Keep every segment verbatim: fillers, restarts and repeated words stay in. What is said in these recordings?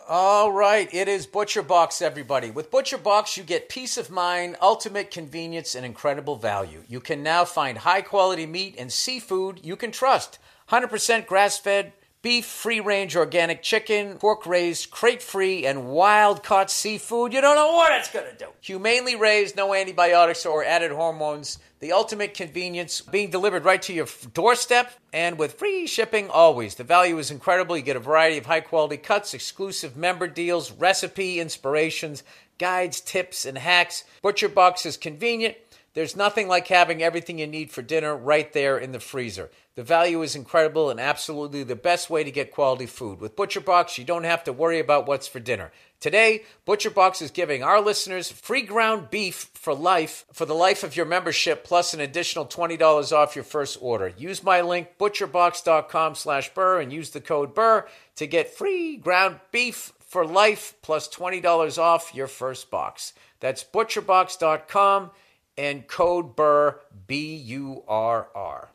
All right, it is ButcherBox, everybody. With ButcherBox, you get peace of mind, ultimate convenience, and incredible value. You can now find high-quality meat and seafood you can trust. one hundred percent grass-fed beef, free-range organic chicken, pork-raised, crate-free, and wild-caught seafood. You don't know what it's going to do. Humanely raised, no antibiotics or added hormones. The ultimate convenience, being delivered right to your doorstep and with free shipping always. The value is incredible. You get a variety of high-quality cuts, exclusive member deals, recipe inspirations, guides, tips, and hacks. ButcherBox is convenient. There's nothing like having everything you need for dinner right there in the freezer. The value is incredible and absolutely the best way to get quality food. With ButcherBox, you don't have to worry about what's for dinner. Today, ButcherBox is giving our listeners free ground beef for life, for the life of your membership, plus an additional twenty dollars off your first order. Use my link, butcherbox.com slash Burr, and use the code Burr to get free ground beef for life, plus twenty dollars off your first box. That's butcherbox dot com and code Burr, B U R R.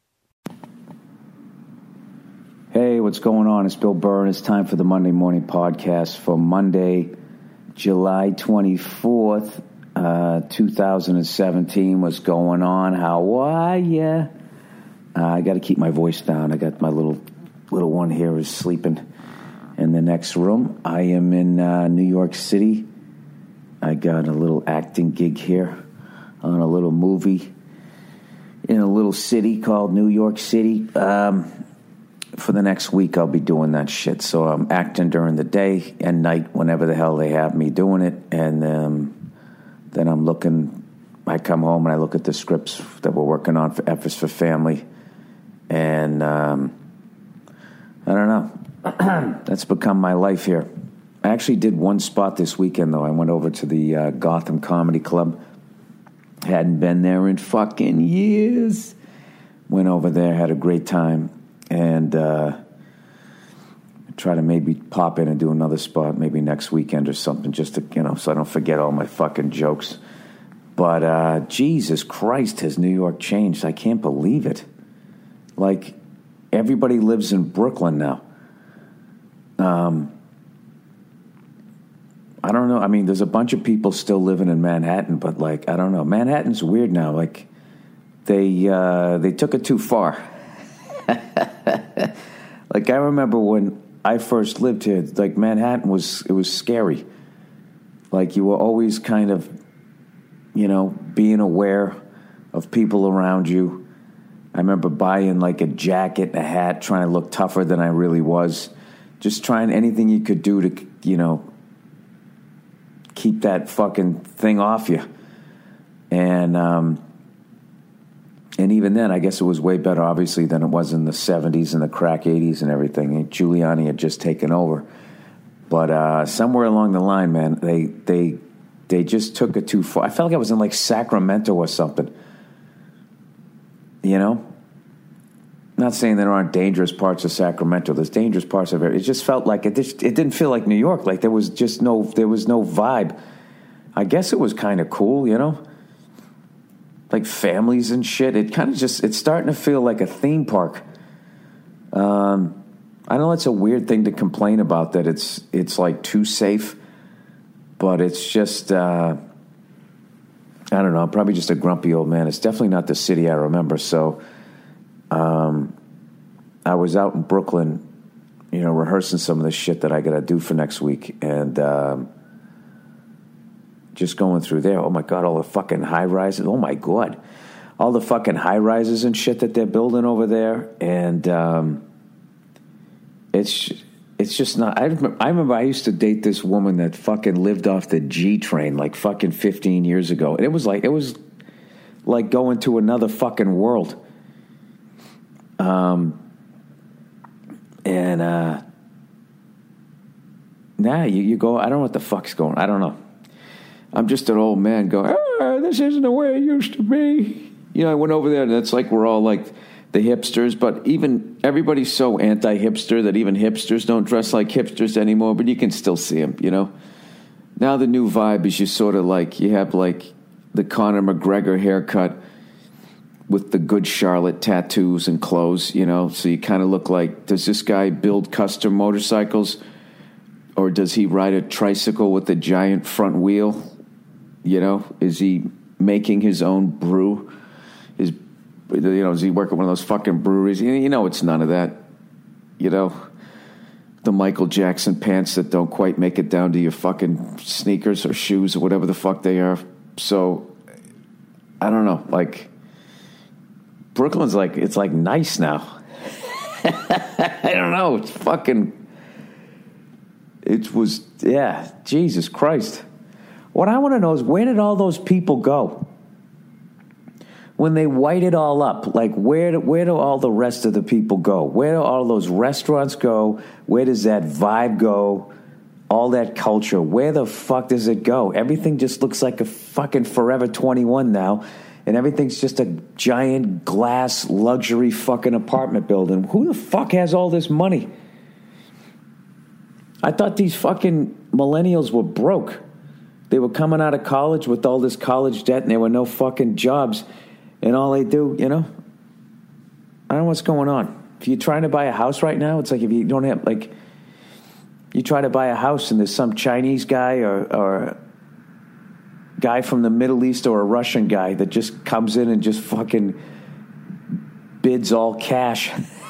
Hey, what's going on? It's Bill Burr, and it's time for the Monday Morning Podcast for Monday, July twenty-fourth, uh, two thousand seventeen. What's going on? How are ya? Uh, I got to keep my voice down. I got my little little one here is sleeping in the next room. I am in uh, New York City. I got a little acting gig here on a little movie in a little city called New York City. Um... For the next week, I'll be doing that shit. So I'm acting during the day and night, whenever the hell they have me doing it. And um, then I'm looking, I come home and I look at the scripts that we're working on for Efforts for Family. And um, I don't know. That's become my life here. I actually did one spot this weekend, though. I went over to the uh, Gotham Comedy Club. Hadn't been there in fucking years. Went over there, had a great time. And uh, try to maybe pop in and do another spot maybe next weekend or something, just to, you know, so I don't forget all my fucking jokes. But uh, Jesus Christ, has New York changed? I can't believe it. Like, everybody lives in Brooklyn now. Um, I don't know. I mean, there's a bunch of people still living in Manhattan, but, like, I don't know. Manhattan's weird now. Like, they uh, they took it too far. Like, I remember when I first lived here, like, Manhattan was, it was scary. Like, you were always kind of, you know, being aware of people around you. I remember buying, like, a jacket and a hat, trying to look tougher than I really was. Just trying anything you could do to, you know, keep that fucking thing off you. And, um... And even then, I guess it was way better, obviously, than it was in the seventies and the crack eighties and everything. And Giuliani had just taken over. But uh, somewhere along the line, man, they they they just took it too far. I felt like I was in, like, Sacramento or something. You know? Not saying there aren't dangerous parts of Sacramento. There's dangerous parts of it. It just felt like, it just, it didn't feel like New York. Like, there was just no, there was no vibe. I guess it was kind of cool, you know? Like families and shit. It kind of just, it's starting to feel like a theme park. Um, I know it's a weird thing to complain about, that it's, it's like too safe, but it's just, uh, I don't know, I'm probably just a grumpy old man. It's definitely not the city I remember. So, um, I was out in Brooklyn, you know, rehearsing some of the shit that I got to do for next week. And, um, just going through there, oh my God, all the fucking high rises. Oh my God, all the fucking high rises and shit that they're building over there. And um, it's it's just not. I remember, I remember I used to date this woman that fucking lived off the G train like fucking fifteen years ago. And it was like, it was like going to another fucking world. Um, and uh, now nah, you, you go, I don't know what the fuck's going, I don't know. I'm just an old man going, oh, this isn't the way it used to be. You know, I went over there, and it's like we're all like the hipsters, but even everybody's so anti-hipster that even hipsters don't dress like hipsters anymore, but you can still see them, you know? Now the new vibe is you sort of like, you have like the Conor McGregor haircut with the Good Charlotte tattoos and clothes, you know? So you kind of look like, does this guy build custom motorcycles? Or does he ride a tricycle with a giant front wheel? You know, is he making his own brew? Is, you know, is he working one of those fucking breweries? You know, it's none of that. You know, the Michael Jackson pants that don't quite make it down to your fucking sneakers or shoes or whatever the fuck they are. So, I don't know. Like, Brooklyn's like, it's like nice now. I don't know. It's fucking... It was, yeah, Jesus Christ. What I want to know is, where did all those people go? When they white it all up, like, where do, where do all the rest of the people go? Where do all those restaurants go? Where does that vibe go? All that culture, where the fuck does it go? Everything just looks like a fucking Forever twenty-one now, and everything's just a giant glass luxury fucking apartment building. Who the fuck has all this money? I thought these fucking millennials were broke. They were coming out of college with all this college debt, and there were no fucking jobs. And all they do, you know, I don't know what's going on. If you're trying to buy a house right now, it's like if you don't have, like, you try to buy a house and there's some Chinese guy or, or guy from the Middle East or a Russian guy that just comes in and just fucking bids all cash.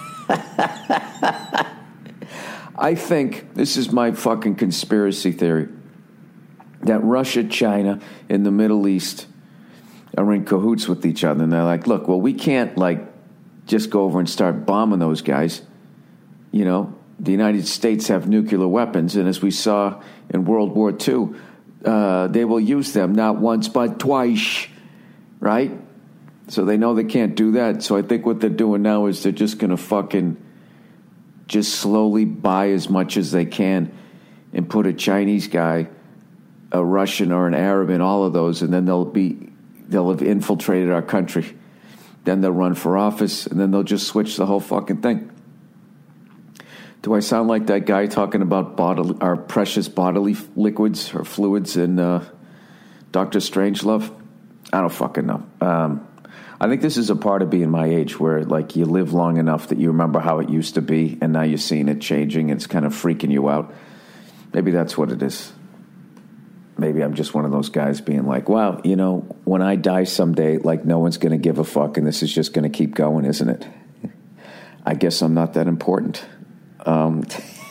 I think, this is my fucking conspiracy theory, that Russia, China, and the Middle East are in cahoots with each other. And they're like, look, well, we can't, like, just go over and start bombing those guys. You know, the United States have nuclear weapons, and as we saw in World War Two, uh, they will use them not once but twice, right? So they know they can't do that. So I think what they're doing now is they're just going to fucking just slowly buy as much as they can and put a Chinese guy, a Russian, or an Arab in all of those, and then they'll be they'll have infiltrated our country. Then they'll run for office, and then they'll just switch the whole fucking thing. Do I sound like that guy talking about bodily, our precious bodily liquids or fluids in uh, Doctor Strangelove? I don't fucking know. Um, I think this is a part of being my age where, like, you live long enough that you remember how it used to be, and now you're seeing it changing. It's kind of freaking you out. Maybe that's what it is. Maybe I'm just one of those guys being like, wow, you know, when I die someday, like, no one's going to give a fuck, and this is just going to keep going, isn't it? I guess I'm not that important. Um,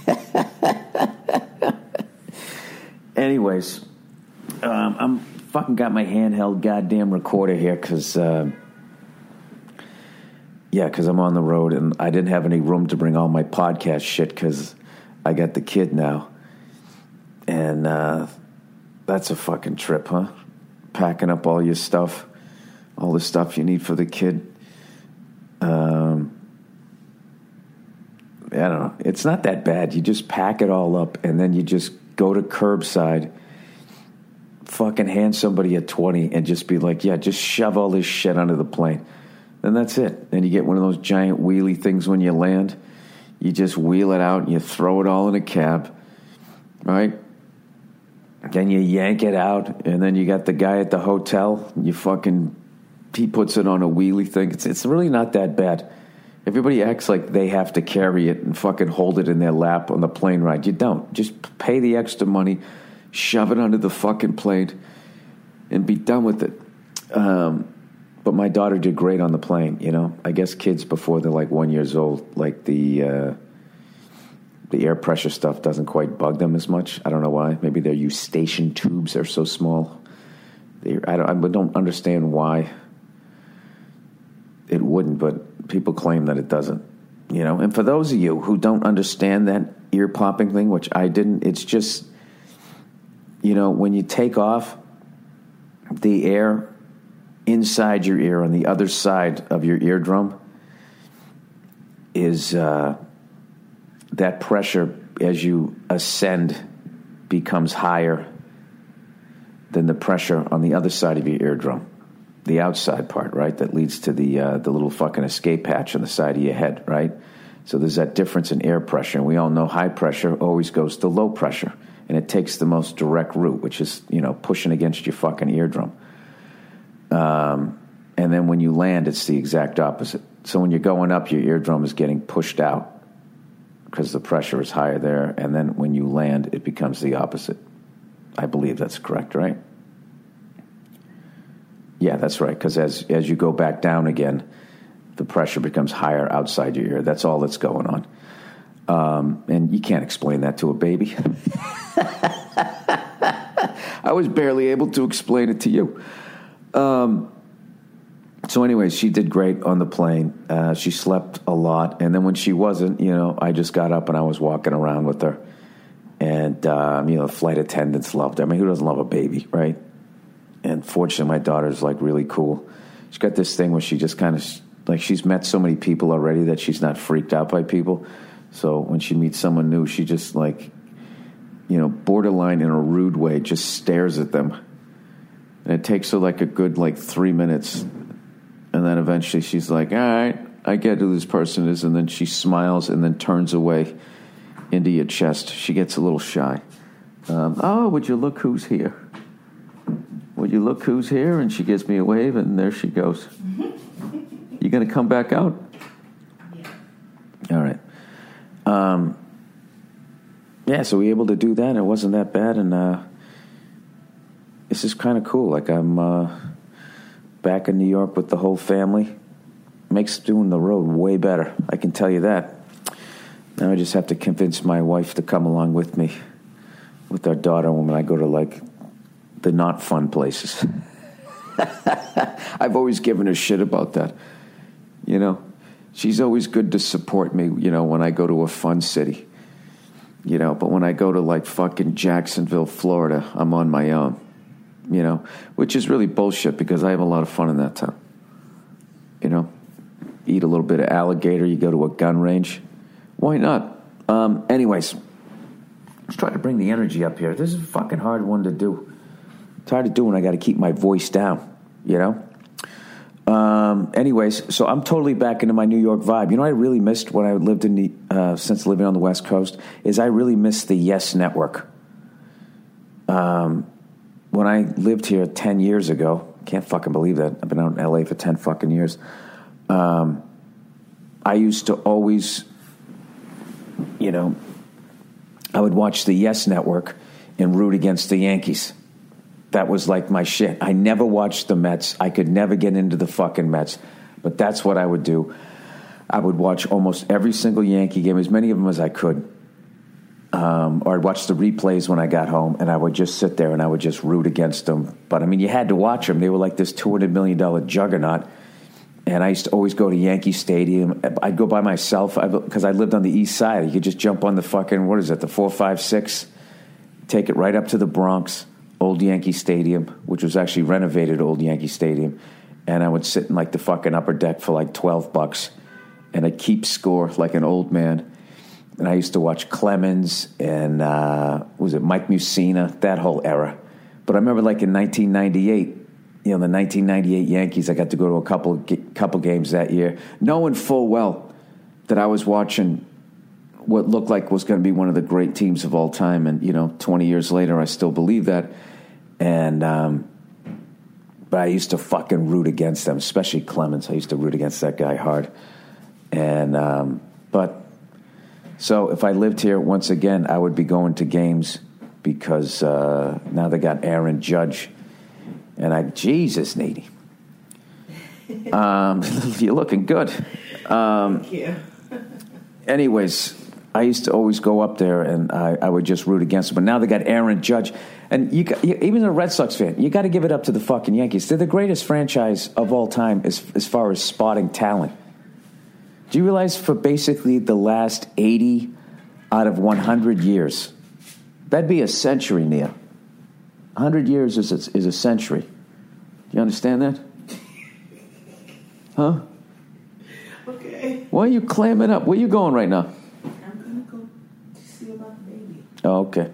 anyways, um, I'm fucking got my handheld goddamn recorder here because, uh, yeah, because I'm on the road and I didn't have any room to bring all my podcast shit because I got the kid now. And uh, that's a fucking trip, huh? Packing up all your stuff, all the stuff you need for the kid. Um, I don't know. It's not that bad. You just pack it all up and then you just go to curbside, fucking hand somebody a twenty and just be like, yeah, just shove all this shit under the plane. Then that's it. Then you get one of those giant wheelie things when you land. You just wheel it out and you throw it all in a cab, right? Then you yank it out, and then you got the guy at the hotel. You fucking, he puts it on a wheelie thing. It's it's really not that bad. Everybody acts like they have to carry it and fucking hold it in their lap on the plane ride. You don't. Just pay the extra money, shove it under the fucking plane, and be done with it. Um, but my daughter did great on the plane, you know. I guess kids before they're like one years old, like the uh, the air pressure stuff doesn't quite bug them as much. I don't know why. Maybe their eustachian tubes are so small. They, I don't. I don't understand why it wouldn't, but people claim that it doesn't, you know. And for those of you who don't understand that ear popping thing, which I didn't, it's just, you know, when you take off, the air inside your ear on the other side of your eardrum is uh, that pressure as you ascend becomes higher than the pressure on the other side of your eardrum. The outside part, right, that leads to the uh, the little fucking escape hatch on the side of your head, right? So there's that difference in air pressure. And we all know high pressure always goes to low pressure. And it takes the most direct route, which is, you know, pushing against your fucking eardrum. Um, and then when you land, it's the exact opposite. So when you're going up, your eardrum is getting pushed out because the pressure is higher there, and then when you land, it becomes the opposite. I believe that's correct, right? Yeah, that's right, because as, as you go back down again, the pressure becomes higher outside your ear. That's all that's going on. Um, and you can't explain that to a baby. I was barely able to explain it to you. Um, so anyways, she did great on the plane. Uh, she slept a lot. And then when she wasn't, you know, I just got up and I was walking around with her. And, um, you know, flight attendants loved her. I mean, who doesn't love a baby, right? And fortunately, my daughter's, like, really cool. She's got this thing where she just kind of, like, she's met so many people already that she's not freaked out by people. So when she meets someone new, she just, like, you know, borderline in a rude way, just stares at them. And it takes her, like, a good, like, three minutes. And then eventually she's like, all right, I get who this person is. And then she smiles and then turns away into your chest. She gets a little shy. Um, oh, would you look who's here? Would you look who's here? And she gives me a wave, and there she goes. You going to come back out? Yeah. All right. Um, yeah, so we were able to do that, and it wasn't that bad, and uh, this is kind of cool. Like, I'm uh, back in New York with the whole family. Makes doing the road way better, I can tell you that. Now I just have to convince my wife to come along with me, with our daughter, when I go to, like, the not fun places. I've always given her shit about that, you know. She's always good to support me, you know, when I go to a fun city. You know, but when I go to, like, fucking Jacksonville, Florida, I'm on my own. You know, which is really bullshit because I have a lot of fun in that town. You know, eat a little bit of alligator, you go to a gun range. Why not? Um, anyways, let's try to bring the energy up here. This is a fucking hard one to do. It's hard to do when I got to keep my voice down, you know? Um, anyways, so I'm totally back into my New York vibe. You know what I really missed when I lived in the, uh, since living on the West Coast, is I really missed the Yes Network. Um, when I lived here ten years ago, can't fucking believe that. I've been out in L A for ten fucking years. Um, I used to always, you know, I would watch the Yes Network and root against the Yankees. That was like my shit. I never watched the Mets. I could never get into the fucking Mets. But that's what I would do. I would watch almost every single Yankee game, as many of them as I could. Um, or I'd watch the replays when I got home, and I would just sit there and I would just root against them. But, I mean, you had to watch them. They were like this two hundred million dollars juggernaut. And I used to always go to Yankee Stadium. I'd go by myself because I lived on the east side. You could just jump on the fucking, what is it, the four five six, take it right up to the Bronx. Old Yankee Stadium, which was actually renovated Old Yankee Stadium, and I would sit in like the fucking upper deck for like twelve bucks, and I'd keep score like an old man. And I used to watch Clemens and uh, was it Mike Mussina, that whole era. But I remember like in nineteen ninety-eight, you know, the nineteen ninety-eight Yankees, I got to go to a couple couple games that year, knowing full well that I was watching what looked like was going to be one of the great teams of all time. And, you know, twenty years later, I still believe that. And, um, but I used to fucking root against them, especially Clemens. I used to root against that guy hard. And, um, but, so if I lived here once again, I would be going to games because, uh, now they got Aaron Judge. And I, Jesus, Needy. um, you're looking good. Um, Thank you. anyways, I used to always go up there and I, I would just root against them. But now they got Aaron Judge. And you, got, you even a Red Sox fan, you got to give it up to the fucking Yankees. They're the greatest franchise of all time as, as far as spotting talent. Do you realize for basically the last eighty out of one hundred years, that'd be a century, Nia. one hundred years is a, is a century. Do you understand that? Huh? Okay. Why are you clamming up? Where are you going right now? I'm going to go to see about the baby. Oh, okay.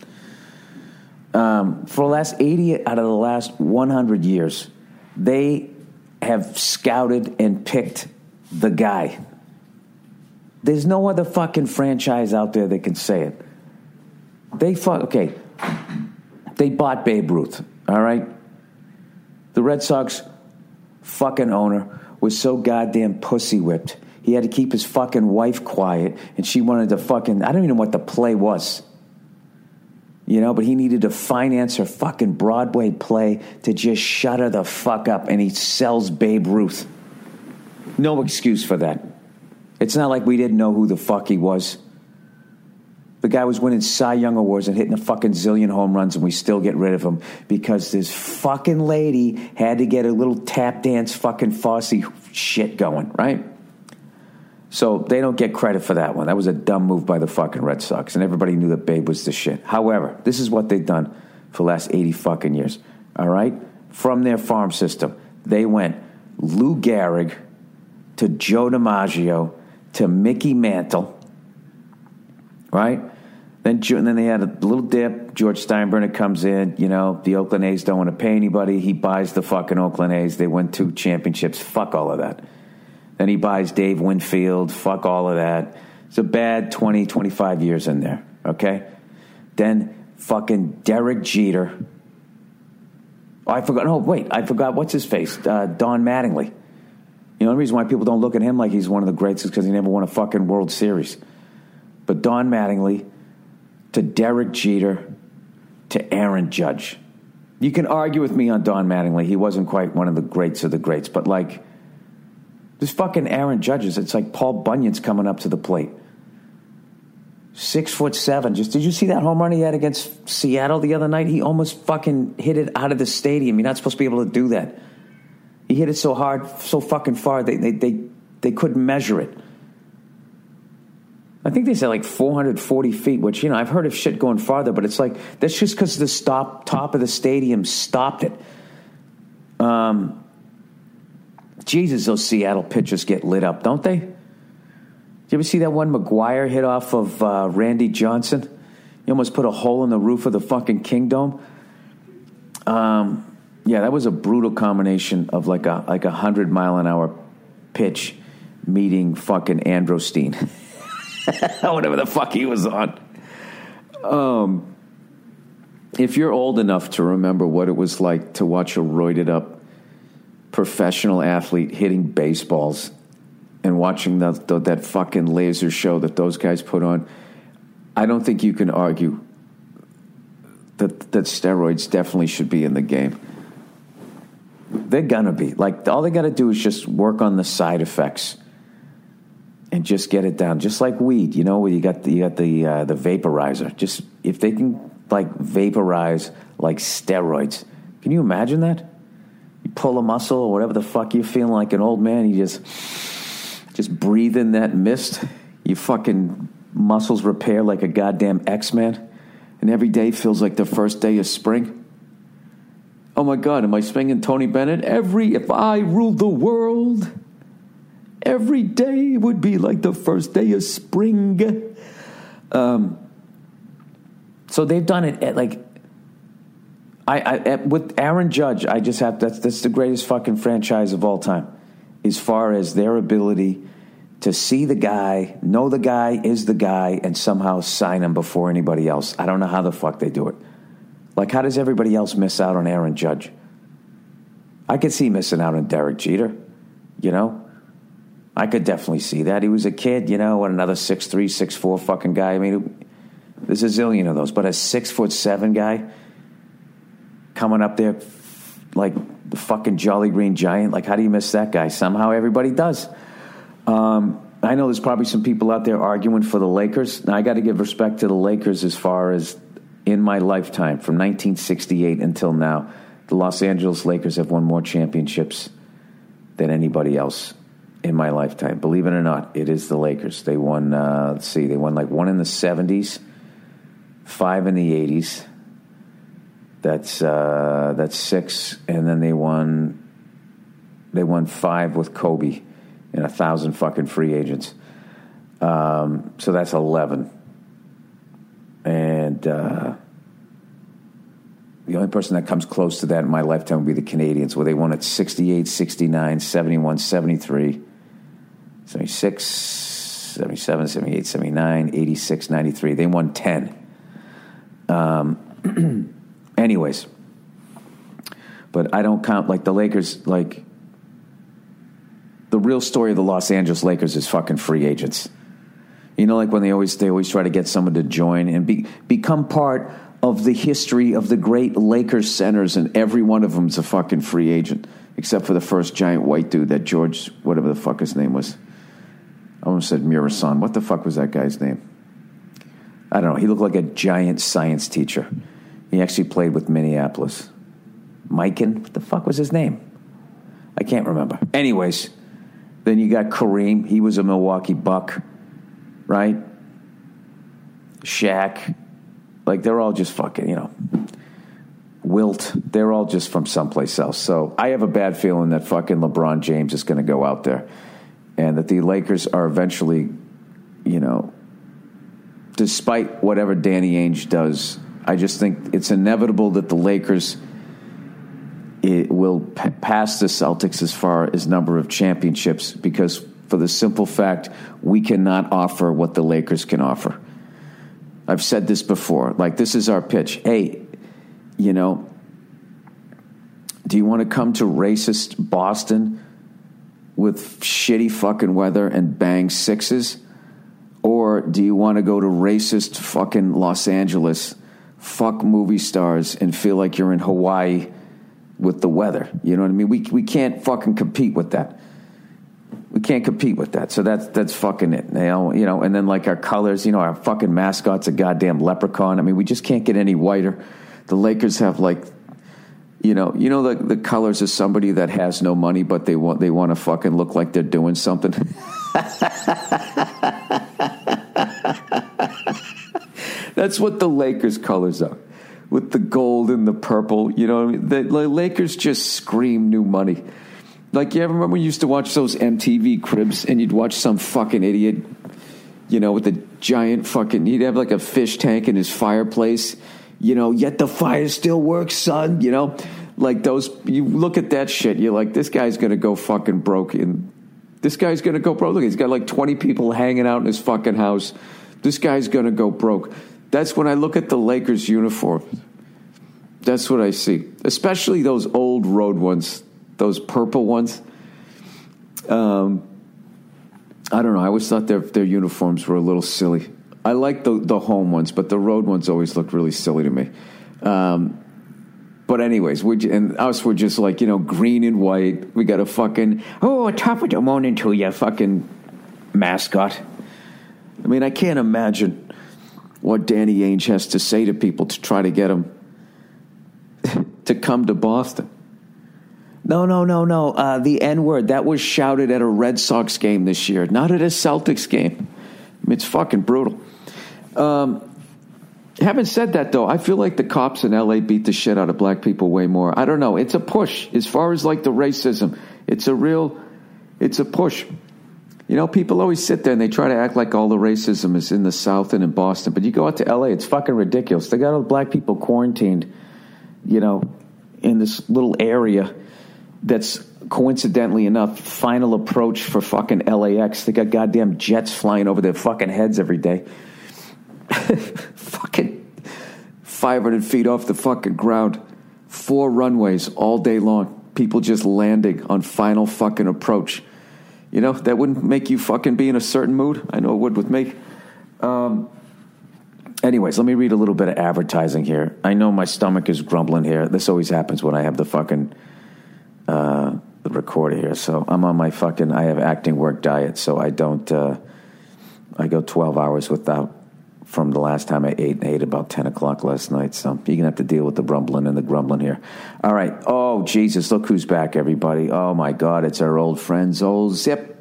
Um, for the last eighty out of the last one hundred years, they have scouted and picked the guy. There's no other fucking franchise out there that can say it. They fuck, okay. They bought Babe Ruth, all right? The Red Sox fucking owner was so goddamn pussy-whipped. He had to keep his fucking wife quiet, and she wanted to fucking, I don't even know what the play was. You know, but he needed to finance her fucking Broadway play to just shut her the fuck up, and he sells Babe Ruth. No excuse for that. It's not like we didn't know who the fuck he was. The guy was winning Cy Young Awards and hitting a fucking zillion home runs, and we still get rid of him because this fucking lady had to get a little tap dance fucking Fosse shit going, right? So they don't get credit for that one. That was a dumb move by the fucking Red Sox, and everybody knew that Babe was the shit. However, this is what they've done for the last eighty fucking years, all right? From their farm system, they went Lou Gehrig to Joe DiMaggio to Mickey Mantle, right? Then, and then they had a little dip. George Steinbrenner comes in. You know, the Oakland A's don't want to pay anybody. He buys the fucking Oakland A's. They win two championships. Fuck all of that. Then he buys Dave Winfield. Fuck all of that. It's a bad twenty, twenty-five years in there, okay? Then fucking Derek Jeter. Oh, I forgot. No, wait. I forgot. What's his face? Uh, Don Mattingly. You know, the reason why people don't look at him like he's one of the greats is because he never won a fucking World Series. But Don Mattingly to Derek Jeter to Aaron Judge. You can argue with me on Don Mattingly. He wasn't quite one of the greats of the greats. But, like, this fucking Aaron Judge, it's like Paul Bunyan's coming up to the plate. Six foot seven. Just did you see that home run he had against Seattle the other night? He almost fucking hit it out of the stadium. You're not supposed to be able to do that. He hit it so hard, so fucking far, they they they, they couldn't measure it. I think they said like four hundred forty feet, which, you know, I've heard of shit going farther, but it's like, that's just because the stop, top of the stadium stopped it. Um, Jesus, those Seattle pitchers get lit up, don't they? Did you ever see that one McGuire hit off of uh, Randy Johnson? He almost put a hole in the roof of the fucking Kingdome. Um, yeah, that was a brutal combination of like a like a hundred mile an hour pitch meeting fucking Androstein. Whatever the fuck he was on. Um, if you're old enough to remember what it was like to watch a roided up professional athlete hitting baseballs and watching the, the, that fucking laser show that those guys put on, I don't think you can argue that that steroids definitely should be in the game. They're gonna be. Like, all they gotta do is just work on the side effects and just get it down, just like weed. You know, where you got the you got the uh, the vaporizer. Just if they can like vaporize like steroids, can you imagine that? You pull a muscle or whatever the fuck you're feeling like an old man. You just just breathe in that mist. Your fucking muscles repair like a goddamn X-Man, and every day feels like the first day of spring. Oh my God, am I swinging Tony Bennett? Every if I ruled the world, every day would be like the first day of spring. Um, so they've done it at like, I, I at, with Aaron Judge, I just have, that's, that's the greatest fucking franchise of all time, as far as their ability to see the guy, know the guy is the guy, and somehow sign him before anybody else. I don't know how the fuck they do it. Like, how does everybody else miss out on Aaron Judge? I could see missing out on Derek Jeter, you know? I could definitely see that. He was a kid, you know, what, another six three, six four fucking guy. I mean, there's a zillion of those. But a six foot seven guy coming up there like the fucking Jolly Green Giant, like, how do you miss that guy? Somehow everybody does. Um, I know there's probably some people out there arguing for the Lakers. Now, I got to give respect to the Lakers as far as in my lifetime, from nineteen sixty-eight until now, the Los Angeles Lakers have won more championships than anybody else in my lifetime. Believe it or not, it is the Lakers. They won, uh, let's see, they won like one in the seventies, five in the eighties. That's uh, that's six, and then they won. They won five with Kobe and a thousand fucking free agents. Um, so that's eleven. And uh, the only person that comes close to that in my lifetime would be the Canadians, where they won at sixty-eight, sixty-nine, seventy-one, seventy-three, seventy-six, seventy-seven, seventy-eight, seventy-nine, eighty-six, ninety-three. They won ten. Um, anyways, but I don't count, like the Lakers, like the the real story of the Los Angeles Lakers is fucking free agents. You know, like when they always they always try to get someone to join and be become part of the history of the great Lakers centers, and every one of them's a fucking free agent, except for the first giant white dude, that George, whatever the fuck his name was. I almost said Murasan. What the fuck was that guy's name? I don't know. He looked like a giant science teacher. He actually played with Minneapolis. Mikan? What the fuck was his name? I can't remember. Anyways, then you got Kareem. He was a Milwaukee Buck, right? Shaq. Like, they're all just fucking, you know, Wilt. They're all just from someplace else. So I have a bad feeling that fucking LeBron James is going to go out there, and that the Lakers are eventually, you know, despite whatever Danny Ainge does, I just think it's inevitable that the Lakers it will p- pass the Celtics as far as number of championships, because for the simple fact, we cannot offer what the Lakers can offer. I've said this before. Like, this is our pitch. Hey, you know, do you want to come to racist Boston with shitty fucking weather and bang sixes? Or do you want to go to racist fucking Los Angeles, fuck movie stars, and feel like you're in Hawaii with the weather? You know what I mean? We we can't fucking compete with that. We can't compete with that. So that's that's fucking it. You know, you know, and then like our colors, you know, our fucking mascot's a goddamn leprechaun. I mean, we just can't get any whiter. The Lakers have like, you know, you know the the colors of somebody that has no money, but they want they want to fucking look like they're doing something. That's what the Lakers colors are, with the gold and the purple. You know what I mean? The, the Lakers just scream new money. Like, you ever remember when you used to watch those M T V cribs and you'd watch some fucking idiot, you know, with a giant fucking, he'd have like a fish tank in his fireplace, you know, yet the fire still works, son, you know? Like those, you look at that shit, you're like, this guy's going to go fucking broke. And this guy's going to go broke. Look, he's got like twenty people hanging out in his fucking house. This guy's going to go broke. That's when I look at the Lakers uniform. That's what I see. Especially those old road ones. Those purple ones. Um, I don't know. I always thought their their uniforms were a little silly. I like the the home ones, but the road ones always looked really silly to me. Um, but anyways, we and us were just like, you know, green and white. We got a fucking, oh, top of the morning to you, fucking mascot. I mean, I can't imagine what Danny Ainge has to say to people to try to get them to come to Boston. No, no, no, no. Uh, the N-word, that was shouted at a Red Sox game this year, not at a Celtics game. I mean, it's fucking brutal. Um, having said that, though, I feel like the cops in L A beat the shit out of black people way more. I don't know. It's a push. As far as, like, the racism, it's a real, it's a push. You know, people always sit there and they try to act like all the racism is in the South and in Boston. But you go out to L A, it's fucking ridiculous. They got all the black people quarantined, you know, in this little area that's, coincidentally enough, final approach for fucking L A X. They got goddamn jets flying over their fucking heads every day. Fucking five hundred feet off the fucking ground. Four runways all day long. People just landing on final fucking approach. You know, that wouldn't make you fucking be in a certain mood. I know it would with me. Um, anyways, let me read a little bit of advertising here. I know my stomach is grumbling here. This always happens when I have the fucking uh, the recorder here. So I'm on my fucking, I have acting work diet, so I don't, uh, I go twelve hours without, from the last time I ate, and ate about ten o'clock last night. So you're going to have to deal with the rumbling and the grumbling here. All right. Oh, Jesus. Look who's back, everybody. Oh, my God. It's our old friends, old Zip.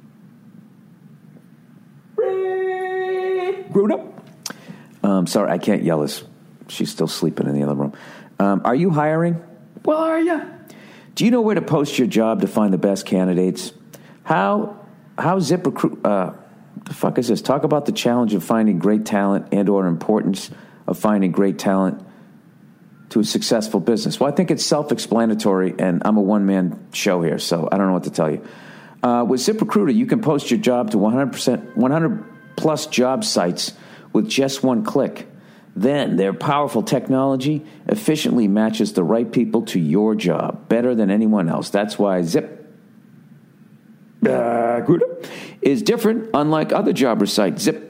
Bruno. Um, sorry, I can't yell as she's still sleeping in the other room. Um, are you hiring? Well, are you? Do you know where to post your job to find the best candidates? How, how Zip recruit... Uh, the fuck is this? Talk about the challenge of finding great talent and or importance of finding great talent to a successful business. Well, I think it's self-explanatory, and I'm a one-man show here, so I don't know what to tell you. Uh, with ZipRecruiter, you can post your job to one hundred percent, one hundred plus job sites with just one click. Then their powerful technology efficiently matches the right people to your job better than anyone else. That's why Zip ZipRecruiter is different, unlike other jobber sites. Zip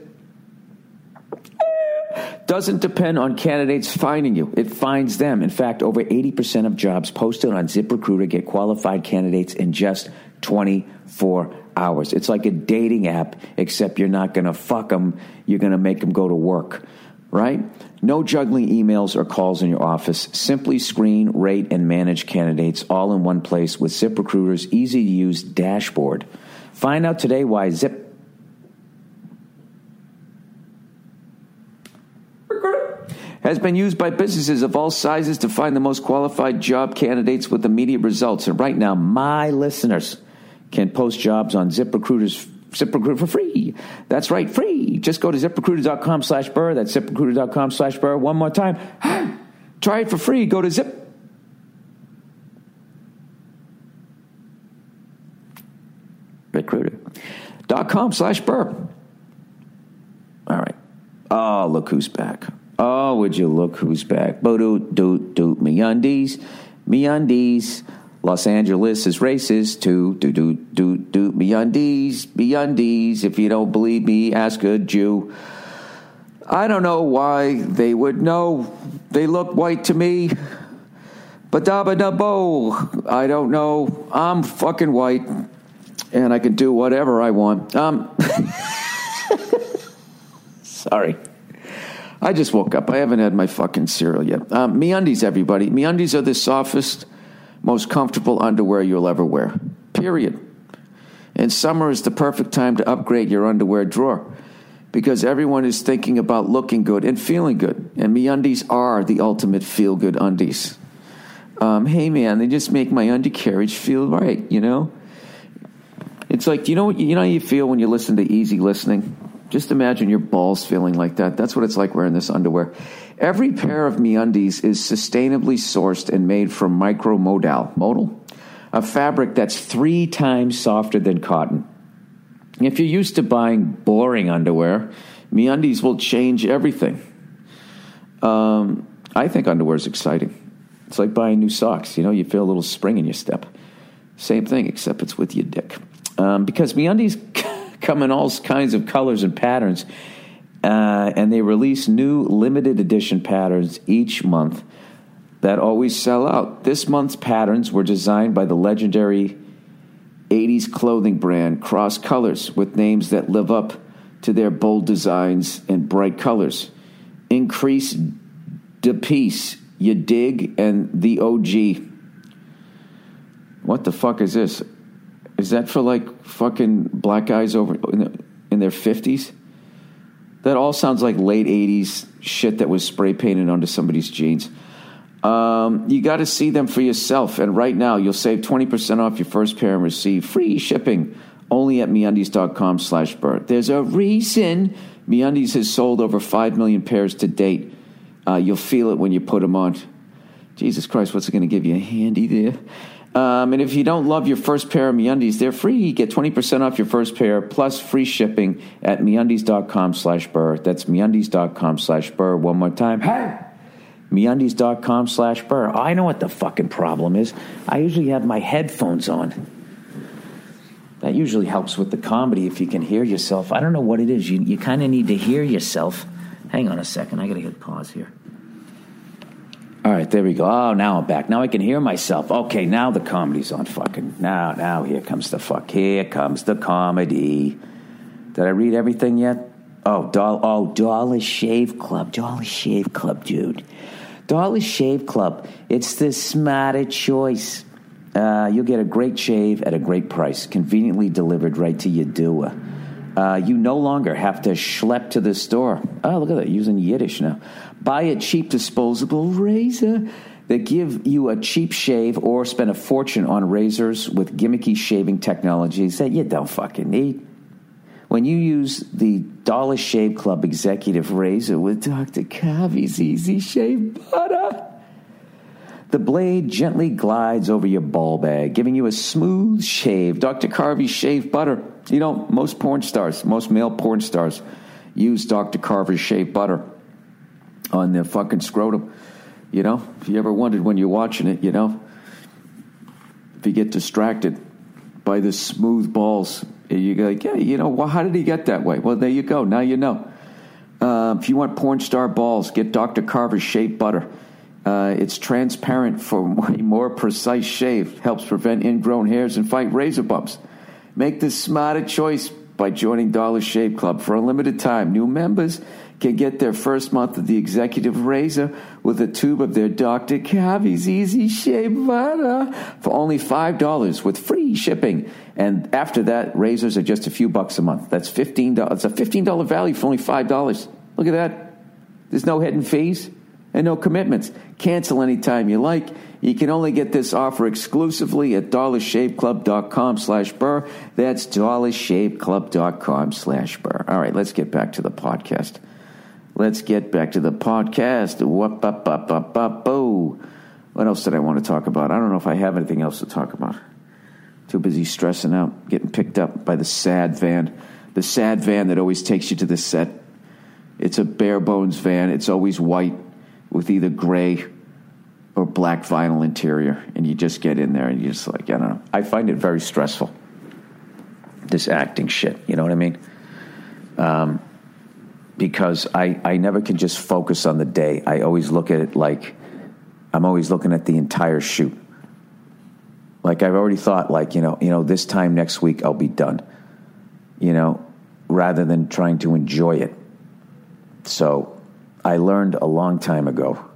doesn't depend on candidates finding you. It finds them. In fact, over eighty percent of jobs posted on ZipRecruiter get qualified candidates in just twenty-four hours. It's like a dating app, except you're not going to fuck them. You're going to make them go to work, right? No juggling emails or calls in your office. Simply screen, rate, and manage candidates all in one place with ZipRecruiter's easy-to-use dashboard. Find out today why Zip has been used by businesses of all sizes to find the most qualified job candidates with immediate results. And right now, my listeners can post jobs on ZipRecruiter's ZipRecruiter for free. That's right, free. Just go to ZipRecruiter.com slash Burr. That's ZipRecruiter.com slash Burr. One more time. Try it for free. Go to Zip. Recruiter.com slash Burr. All right. Oh, look who's back. Oh, would you look who's back? Bo-doot, doot, doot, MeUndies. MeUndies. Los Angeles is racist, too. Doot, doot, doot, doot. MeUndies. MeUndies. If you don't believe me, ask a Jew. I don't know why they would know. They look white to me. Ba-da-ba-da-bo. I don't know. I'm fucking white, and I can do whatever I want. Um, sorry. I just woke up. I haven't had my fucking cereal yet. Um, MeUndies, everybody. MeUndies are the softest, most comfortable underwear you'll ever wear. Period. And summer is the perfect time to upgrade your underwear drawer because everyone is thinking about looking good and feeling good. And MeUndies are the ultimate feel-good undies. Um, hey, man, they just make my undercarriage feel right, you know? It's like, you know, you know how you feel when you listen to easy listening? Just imagine your balls feeling like that. That's what it's like wearing this underwear. Every pair of MeUndies is sustainably sourced and made from micromodal, modal, a fabric that's three times softer than cotton. If you're used to buying boring underwear, MeUndies will change everything. Um, I think underwear is exciting. It's like buying new socks. You know, you feel a little spring in your step. Same thing, except it's with your dick. Um, because MeUndies come in all kinds of colors and patterns, uh, and they release new limited edition patterns each month that always sell out. This month's patterns were designed by the legendary eighties clothing brand Cross Colors with names that live up to their bold designs and bright colors. Increase de Peace, You Dig, and the O G. What the fuck is this? Is that for, like, fucking black guys over in, the, in their fifties? That all sounds like late eighties shit that was spray painted onto somebody's jeans. Um, you got to see them for yourself. And right now, you'll save twenty percent off your first pair and receive free shipping only at MeUndies.com slash Bert. There's a reason MeUndies has sold over five million pairs to date. Uh, you'll feel it when you put them on. Jesus Christ, what's it going to give you? A handy there? Um, and if you don't love your first pair of MeUndies, they're free. Get twenty percent off your first pair plus free shipping at MeUndies.com slash Burr. That's MeUndies.com slash Burr. One more time. Hey! MeUndies.com slash Burr. Oh, I know what the fucking problem is. I usually have my headphones on. That usually helps with the comedy if you can hear yourself. I don't know what it is. You, you kind of need to hear yourself. Hang on a second. I got to hit pause here. All right, there we go. Oh, now I'm back. Now I can hear myself. Okay, now the comedy's on fucking... Now, now, here comes the fuck. Here comes the comedy. Did I read everything yet? Oh, doll, oh, Dollar Shave Club. Dollar Shave Club, dude. Dollar Shave Club. It's the smarter choice. Uh, you'll get a great shave at a great price, conveniently delivered right to your door. Uh, you no longer have to schlep to the store. Oh, look at that, using Yiddish now. Buy a cheap disposable razor that give you a cheap shave or spend a fortune on razors with gimmicky shaving technologies that you don't fucking need. When you use the Dollar Shave Club Executive Razor with Doctor Carvey's Easy Shave Butter, the blade gently glides over your ball bag, giving you a smooth shave. Doctor Carvey's Shave Butter. You know, most porn stars, most male porn stars use Doctor Carver's Shave Butter on their fucking scrotum. You know, if you ever wondered when you're watching it, you know, if you get distracted, by the smooth balls. And you go, like, yeah, you know, well, how did he get that way? Well, there you go. Now you know. Uh, if you want porn star balls, get Doctor Carver's Shea Butter. Uh, it's transparent for a more precise shave, helps prevent ingrown hairs and fight razor bumps. Make the smarter choice by joining Dollar Shave Club. For a limited time, new members can get their first month of the Executive Razor with a tube of their Doctor Carver's Easy Shea Butter for only five dollars with free shipping. And after that, razors are just a few bucks a month. That's fifteen dollars. It's a fifteen dollars value for only five dollars. Look at that. There's no hidden fees and no commitments. Cancel anytime you like. You can only get this offer exclusively at dollarshaveclub.com slash burr. That's dollarshaveclub.com slash burr. All right, let's get back to the podcast. Let's get back to the podcast. Whoop, up, up, up, up, boo. What else did I want to talk about? I don't know if I have anything else to talk about. Too busy stressing out, getting picked up by the sad van. The sad van that always takes you to the set. It's a bare bones van. It's always white with either gray or black vinyl interior, and you just get in there and you just like, I don't know. I find it very stressful, this acting shit, you know what I mean? Um, because I, I never can just focus on the day. I always look at it like I'm always looking at the entire shoot. Like I've already thought, like, you know, you know, this time next week I'll be done, you know, rather than trying to enjoy it. So I learned a long time ago.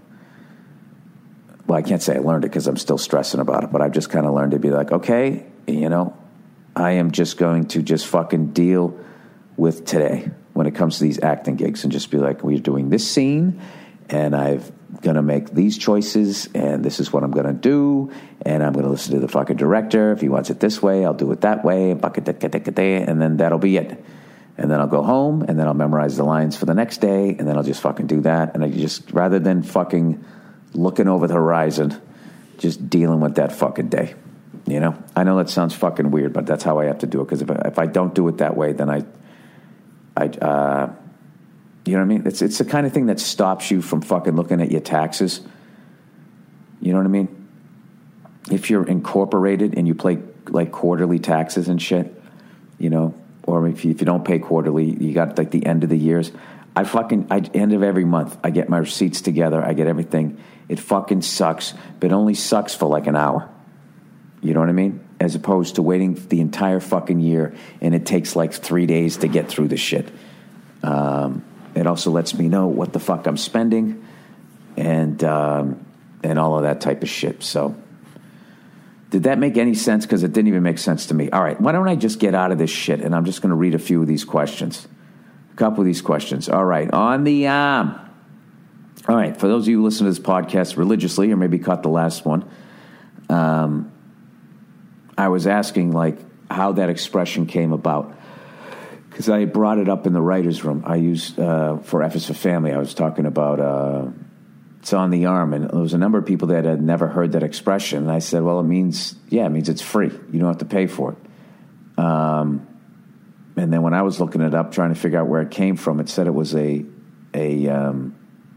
Well, I can't say I learned it because I'm still stressing about it, but I've just kind of learned to be like, okay, you know, I am just going to just fucking deal with today when it comes to these acting gigs and just be like, we're doing this scene and I'm going to make these choices and this is what I'm going to do and I'm going to listen to the fucking director. If he wants it this way, I'll do it that way, and then that'll be it. And then I'll go home and then I'll memorize the lines for the next day and then I'll just fucking do that. And I just, rather than fucking looking over the horizon, just dealing with that fucking day, you know? I know that sounds fucking weird, but that's how I have to do it. Because if I, if I don't do it that way, then I, I, uh, you know what I mean? It's it's the kind of thing that stops you from fucking looking at your taxes. You know what I mean? If you're incorporated and you pay like quarterly taxes and shit, you know, or if you, if you don't pay quarterly, you got like the end of the years. I fucking, I, end of every month, I get my receipts together, I get everything. It fucking sucks, but it only sucks for like an hour. You know what I mean? As opposed to waiting the entire fucking year, and it takes like three days to get through the shit. Um, it also lets me know what the fuck I'm spending, and um, and all of that type of shit. So, did that make any sense? Because it didn't even make sense to me. All right, why don't I just get out of this shit, and I'm just going to read a few of these questions. Couple of these questions. All right, on the um, all right. For those of you who listen to this podcast religiously, or maybe caught the last one, um, I was asking like how that expression came about because I brought it up in the writers' room. I used uh, for F is for Family. I was talking about uh, it's on the arm, and there was a number of people that had never heard that expression. And I said, well, it means yeah, it means it's free. You don't have to pay for it. Um. And then when I was looking it up, trying to figure out where it came from, it said it was a, a, um,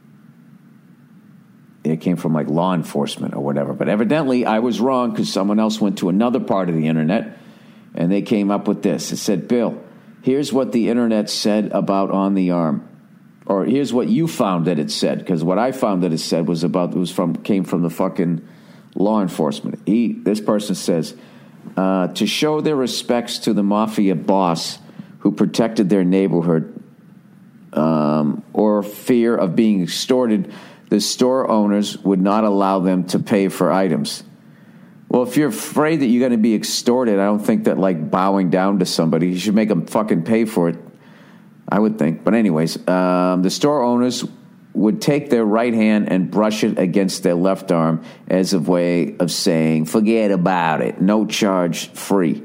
it came from like law enforcement or whatever. But evidently I was wrong because someone else went to another part of the internet and they came up with this. It said, Bill, here's what the internet said about On the Arm. Or here's what you found that it said. Because what I found that it said was about, it was from, came from the fucking law enforcement. He, this person says, uh, to show their respects to the mafia boss who protected their neighborhood um, or fear of being extorted, the store owners would not allow them to pay for items. Well, if you're afraid that you're going to be extorted, I don't think that, like, bowing down to somebody, you should make them fucking pay for it, I would think. But anyways, um, the store owners would take their right hand and brush it against their left arm as a way of saying, forget about it, no charge, free.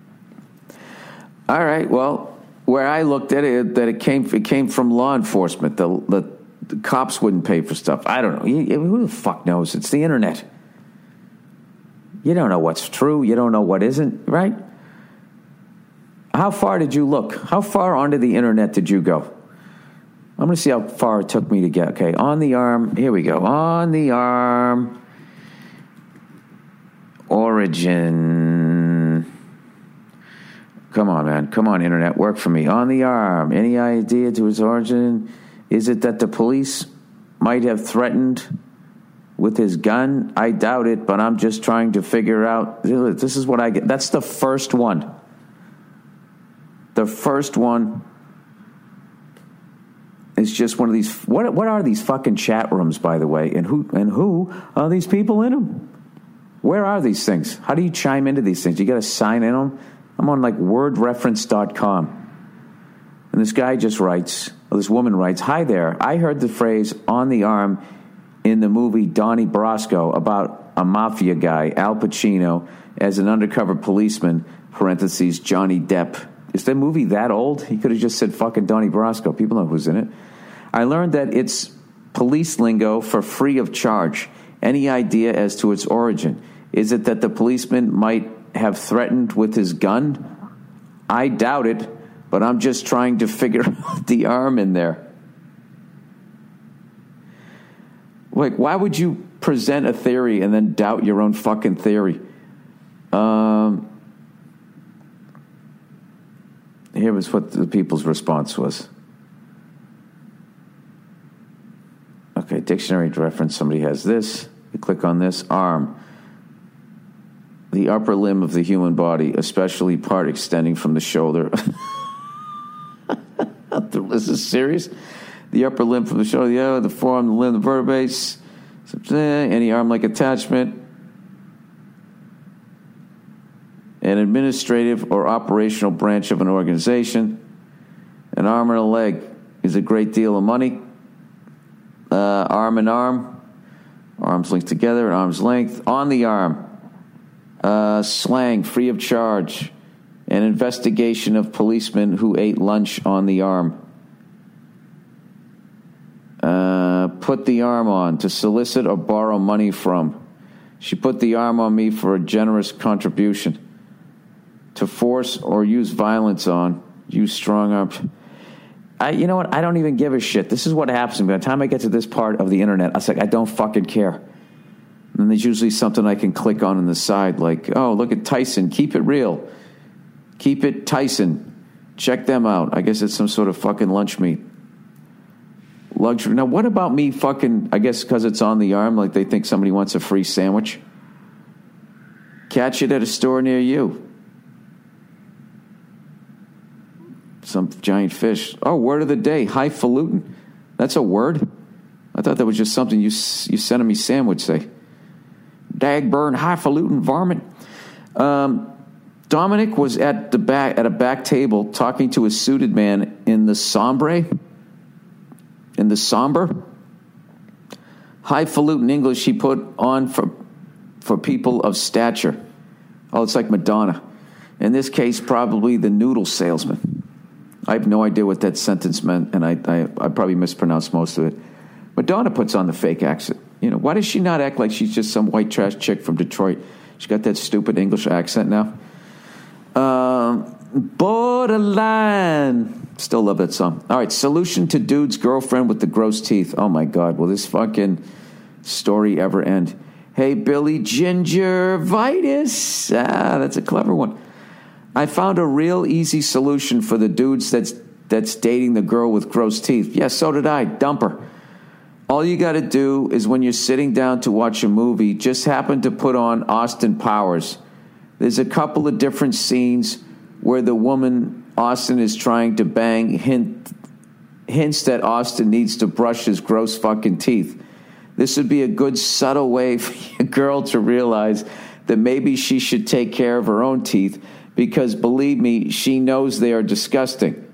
All right, well, where I looked at it, that it came it came from law enforcement. The, the, the cops wouldn't pay for stuff. I don't know. You, who the fuck knows? It's the internet. You don't know what's true. You don't know what isn't, right? How far did you look? How far onto the internet did you go? I'm going to see how far it took me to get. Okay, On the Arm. Here we go. On the Arm. Origin. Come on, man. Come on, internet. Work for me. On the arm. Any idea to its origin? Is it that the police might have threatened with his gun? I doubt it, but I'm just trying to figure out. This is what I get. That's the first one. The first one is just one of these. What what are these fucking chat rooms, by the way? And who and who are these people in them? Where are these things? How do you chime into these things? You got to sign in them. I'm on like word reference dot com. And this guy just writes, or this woman writes, "Hi there. I heard the phrase on the arm in the movie Donnie Brasco about a mafia guy, Al Pacino, as an undercover policeman, parentheses, Johnny Depp. Is the movie that old? He could have just said fucking Donnie Brasco. People know who's in it. I learned that it's police lingo for free of charge. Any idea as to its origin? Is it that the policeman might have threatened with his gun? I doubt it, but I'm just trying to figure out the arm in there." Like, why would you present a theory and then doubt your own fucking theory? Um, here was what the people's response was. Okay, dictionary reference. Somebody has this. You click on this. Arm. The upper limb of the human body, especially part extending from the shoulder. This is serious. The upper limb from the shoulder, yeah, the forearm, the limb, the vertebrae, any arm-like attachment. An administrative or operational branch of an organization. An arm and a leg is a great deal of money. Uh, arm and arm. Arms linked together at arm's length. On the arm. Uh, slang, free of charge. An investigation of policemen who ate lunch on the arm. Uh, put the arm on, to solicit or borrow money from. She put the arm on me for a generous contribution. To force or use violence on, use strong arms. I, you know what? I don't even give a shit. This is what happens to me. By the time I get to this part of the internet, I was like, I don't fucking care. And there's usually something I can click on on the side, like, oh, look at Tyson. Keep it real. Keep it Tyson. Check them out. I guess it's some sort of fucking lunch meat. Luxury. Now, what about me fucking, I guess because it's on the arm, like they think somebody wants a free sandwich? Catch it at a store near you. Some giant fish. Oh, word of the day. Highfalutin. That's a word? I thought that was just something you you sent me sandwich say. Dagburn highfalutin varmint. Um, Dominic was at the back at a back table talking to a suited man in the sombre. In the somber. Highfalutin English he put on for for people of stature. Oh, it's like Madonna. In this case, probably the noodle salesman. I have no idea what that sentence meant, and I, I, I probably mispronounced most of it. Madonna puts on the fake accent. You know, why does she not act like she's just some white trash chick from Detroit? She's got that stupid English accent now. Um, borderline. Still love that song. All right, solution to dude's girlfriend with the gross teeth. Oh, my God. Will this fucking story ever end? Hey, Billy, gingivitis. Ah, that's a clever one. I found a real easy solution for the dudes that's that's dating the girl with gross teeth. Yeah, so did I. Dump her. All you got to do is when you're sitting down to watch a movie, just happen to put on Austin Powers. There's a couple of different scenes where the woman Austin is trying to bang hint, hints that Austin needs to brush his gross fucking teeth. This would be a good subtle way for a girl to realize that maybe she should take care of her own teeth, because believe me, she knows they are disgusting.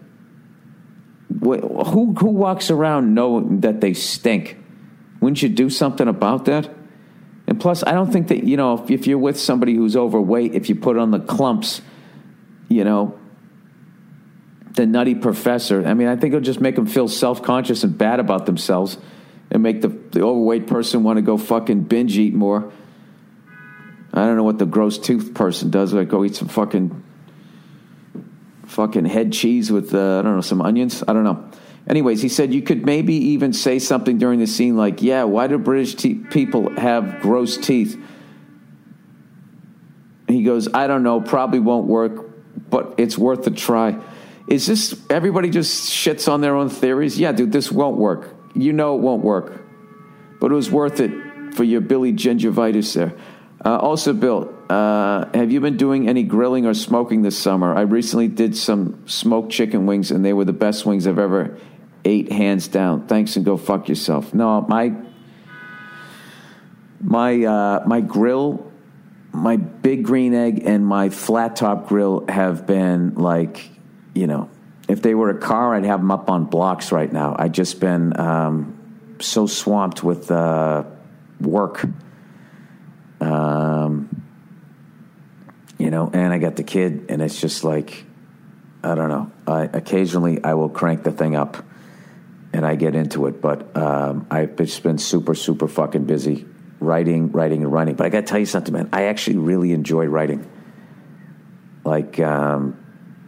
Who who walks around knowing that they stink? Wouldn't you do something about that? And plus, I don't think that, you know, if, if you're with somebody who's overweight, if you put on the clumps, you know, the nutty professor, I mean, I think it'll just make them feel self-conscious and bad about themselves and make the, the overweight person want to go fucking binge eat more. I don't know what the gross tooth person does. Like, go eat some fucking fucking head cheese with, uh, I don't know, some onions. I don't know. Anyways, he said you could maybe even say something during the scene like, yeah, why do British te- people have gross teeth? He goes, I don't know, probably won't work but it's worth a try. Is this, everybody just shits on their own theories? Yeah, dude, this won't work. You know it won't work. But it was worth it for your Billy Gingivitis there. Uh, also, Bill, uh, have you been doing any grilling or smoking this summer? I recently did some smoked chicken wings, and they were the best wings I've ever ate, hands down. Thanks, and go fuck yourself. No, my my uh, my grill, my big green egg, and my flat top grill have been like, you know, if they were a car, I'd have them up on blocks right now. I've just been um, so swamped with uh, work. Um, you know, and I got the kid, and it's just like, I don't know. I, occasionally, I will crank the thing up, and I get into it. But um, I've just been super, super fucking busy writing, writing, and writing. But I got to tell you something, man. I actually really enjoy writing. Like, um,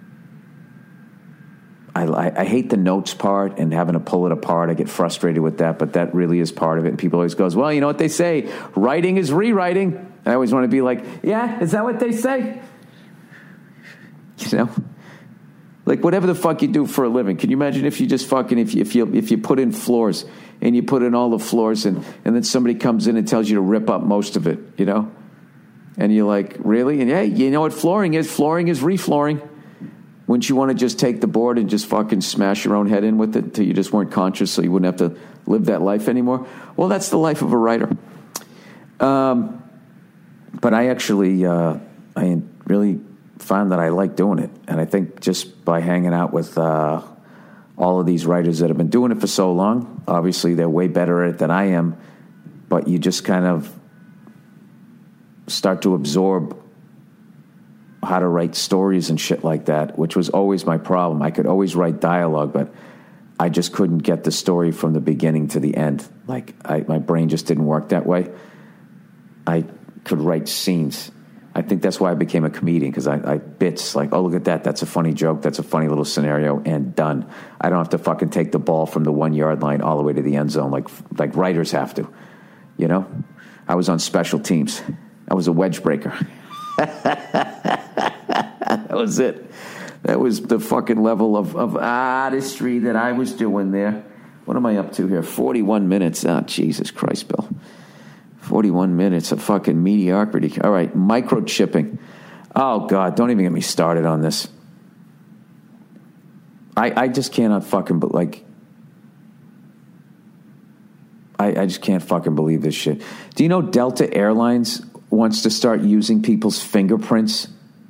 I, I, I hate the notes part and having to pull it apart. I get frustrated with that, but that really is part of it. And people always goes, well, you know what they say, writing is rewriting. I always want to be like, yeah, is that what they say? You know, like whatever the fuck you do for a living. Can you imagine if you just fucking, if you, if you, if you put in floors and you put in all the floors and, and then somebody comes in and tells you to rip up most of it, you know? And you're like, really? And hey, you know what flooring is? Flooring is reflooring. Wouldn't you want to just take the board and just fucking smash your own head in with it until you just weren't conscious so you wouldn't have to live that life anymore? Well, that's the life of a writer. Um, but I actually, uh, I really found that I like doing it. And I think just by hanging out with uh, all of these writers that have been doing it for so long, obviously they're way better at it than I am, but you just kind of start to absorb how to write stories and shit like that, which was always my problem. I could always write dialogue, but I just couldn't get the story from the beginning to the end. Like, I, my brain just didn't work that way. I could write scenes. I think that's why I became a comedian, because I, I bits like, oh, look at that. That's a funny joke. That's a funny little scenario, and done. I don't have to fucking take the ball from the one-yard line all the way to the end zone like like writers have to, you know? I was on special teams. I was a wedge breaker. That was it. That was the fucking level of, of artistry that I was doing there. What am I up to here? forty-one minutes. Oh, Jesus Christ, Bill. forty-one minutes of fucking mediocrity. All right, microchipping. Oh, God, don't even get me started on this. I, I just cannot fucking, but like, I, I just can't fucking believe this shit. Do you know Delta Airlines wants to start using people's fingerprints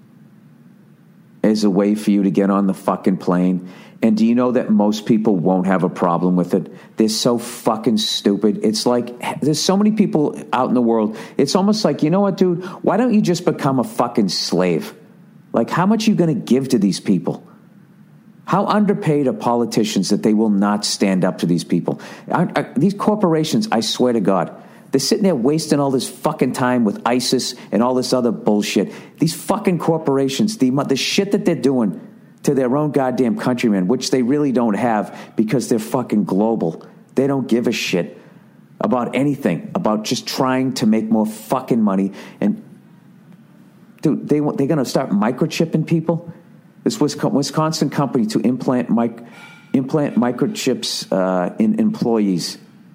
as a way for you to get on the fucking plane? And do you know that most people won't have a problem with it? They're so fucking stupid. It's like, there's so many people out in the world. It's almost like, you know what, dude? Why don't you just become a fucking slave? Like, how much are you going to give to these people? How underpaid are politicians that they will not stand up to these people? Are, are, these corporations, I swear to God, they're sitting there wasting all this fucking time with ISIS and all this other bullshit. These fucking corporations, the, the shit that they're doing to their own goddamn countrymen, which they really don't have because they're fucking global. They don't give a shit about anything, about just trying to make more fucking money. And, dude, they, they're going to start microchipping people? This Wisconsin company to implant mic, implant microchips uh, in employees.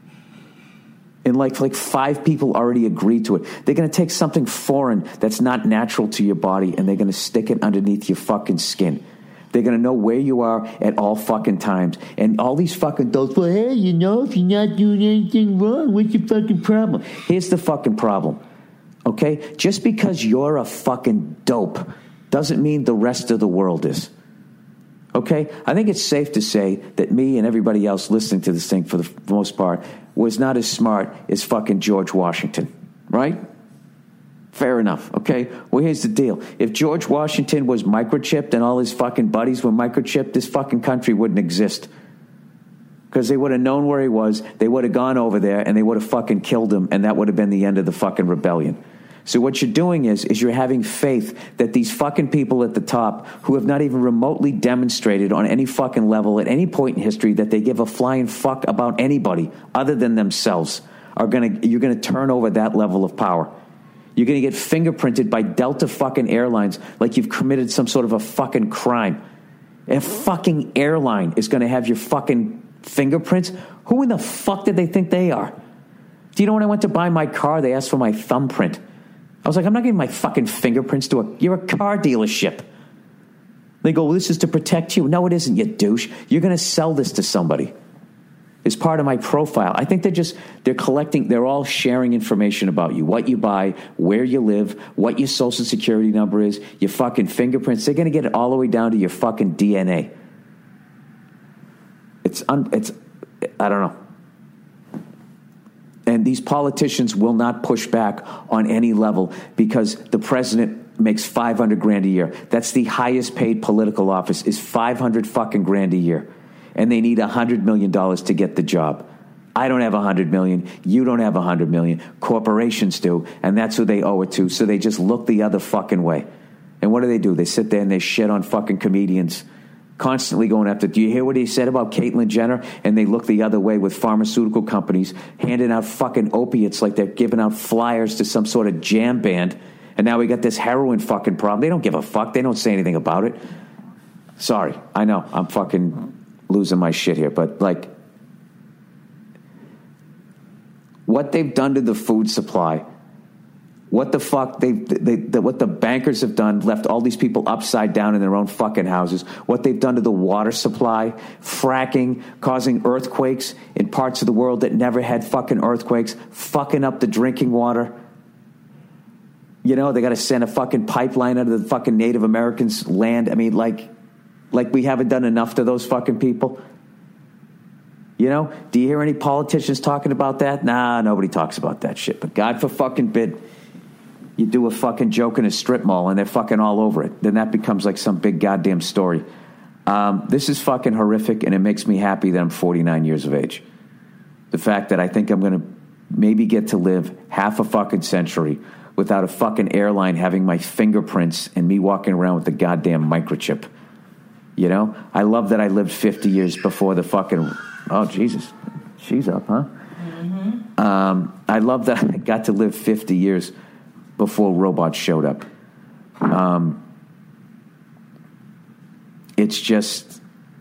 And like, like five people already agreed to it. They're going to take something foreign that's not natural to your body, and they're going to stick it underneath your fucking skin. They're going to know where you are at all fucking times. And all these fucking adults, well, hey, you know, if you're not doing anything wrong, what's your fucking problem? Here's the fucking problem, okay? Just because you're a fucking dope doesn't mean the rest of the world is. Okay? I think it's safe to say that me and everybody else listening to this thing, for the most part, was not as smart as fucking George Washington. Right? Fair enough. Okay? Well, here's the deal. If George Washington was microchipped and all his fucking buddies were microchipped, this fucking country wouldn't exist. Because they would have known where he was, they would have gone over there, and they would have fucking killed him, and that would have been the end of the fucking rebellion. So what you're doing is, is you're having faith that these fucking people at the top, who have not even remotely demonstrated on any fucking level at any point in history that they give a flying fuck about anybody other than themselves, are gonna, you're gonna turn over that level of power. You're going to get fingerprinted by Delta fucking Airlines like you've committed some sort of a fucking crime. A fucking airline is going to have your fucking fingerprints? Who in the fuck did they think they are? Do you know when I went to buy my car, they asked for my thumbprint? I was like, I'm not giving my fucking fingerprints to a... You're a car dealership. They go, well, this is to protect you. No, it isn't, you douche. You're going to sell this to somebody. It's part of my profile. I think they're just... They're collecting... They're all sharing information about you. What you buy, where you live, what your social security number is, your fucking fingerprints. They're going to get it all the way down to your fucking D N A. It's... Un, it's I don't know. And these politicians will not push back on any level because the president makes five hundred grand a year. That's the highest paid political office, is five hundred fucking grand a year. And they need one hundred million dollars to get the job. I don't have one hundred million. You don't have one hundred million. Corporations do. And that's who they owe it to. So they just look the other fucking way. And what do they do? They sit there and they shit on fucking comedians. Constantly going after, do you hear what he said about Caitlyn Jenner? And they look the other way with pharmaceutical companies handing out fucking opiates like they're giving out flyers to some sort of jam band. And now we got this heroin fucking problem. They don't give a fuck. They don't say anything about it. Sorry. I know. I'm fucking losing my shit here. But, like, what they've done to the food supply, what the fuck they, they, they what the bankers have done, left all these people upside down in their own fucking houses, what they've done to the water supply, fracking, causing earthquakes in parts of the world that never had fucking earthquakes, fucking up the drinking water. You know, they got to send a fucking pipeline out of the fucking Native Americans' land. I mean, like, like we haven't done enough to those fucking people. You know, do you hear any politicians talking about that? Nah, nobody talks about that shit. But God for fucking bid, you do a fucking joke in a strip mall and they're fucking all over it. Then that becomes like some big goddamn story. Um, this is fucking horrific, and it makes me happy that I'm forty-nine years of age. The fact that I think I'm going to maybe get to live half a fucking century without a fucking airline having my fingerprints and me walking around with a goddamn microchip. You know? I love that I lived fifty years before the fucking... Oh, Jesus. She's up, huh? Mm-hmm. Um, I love that I got to live fifty years before robots showed up. Um, it's just,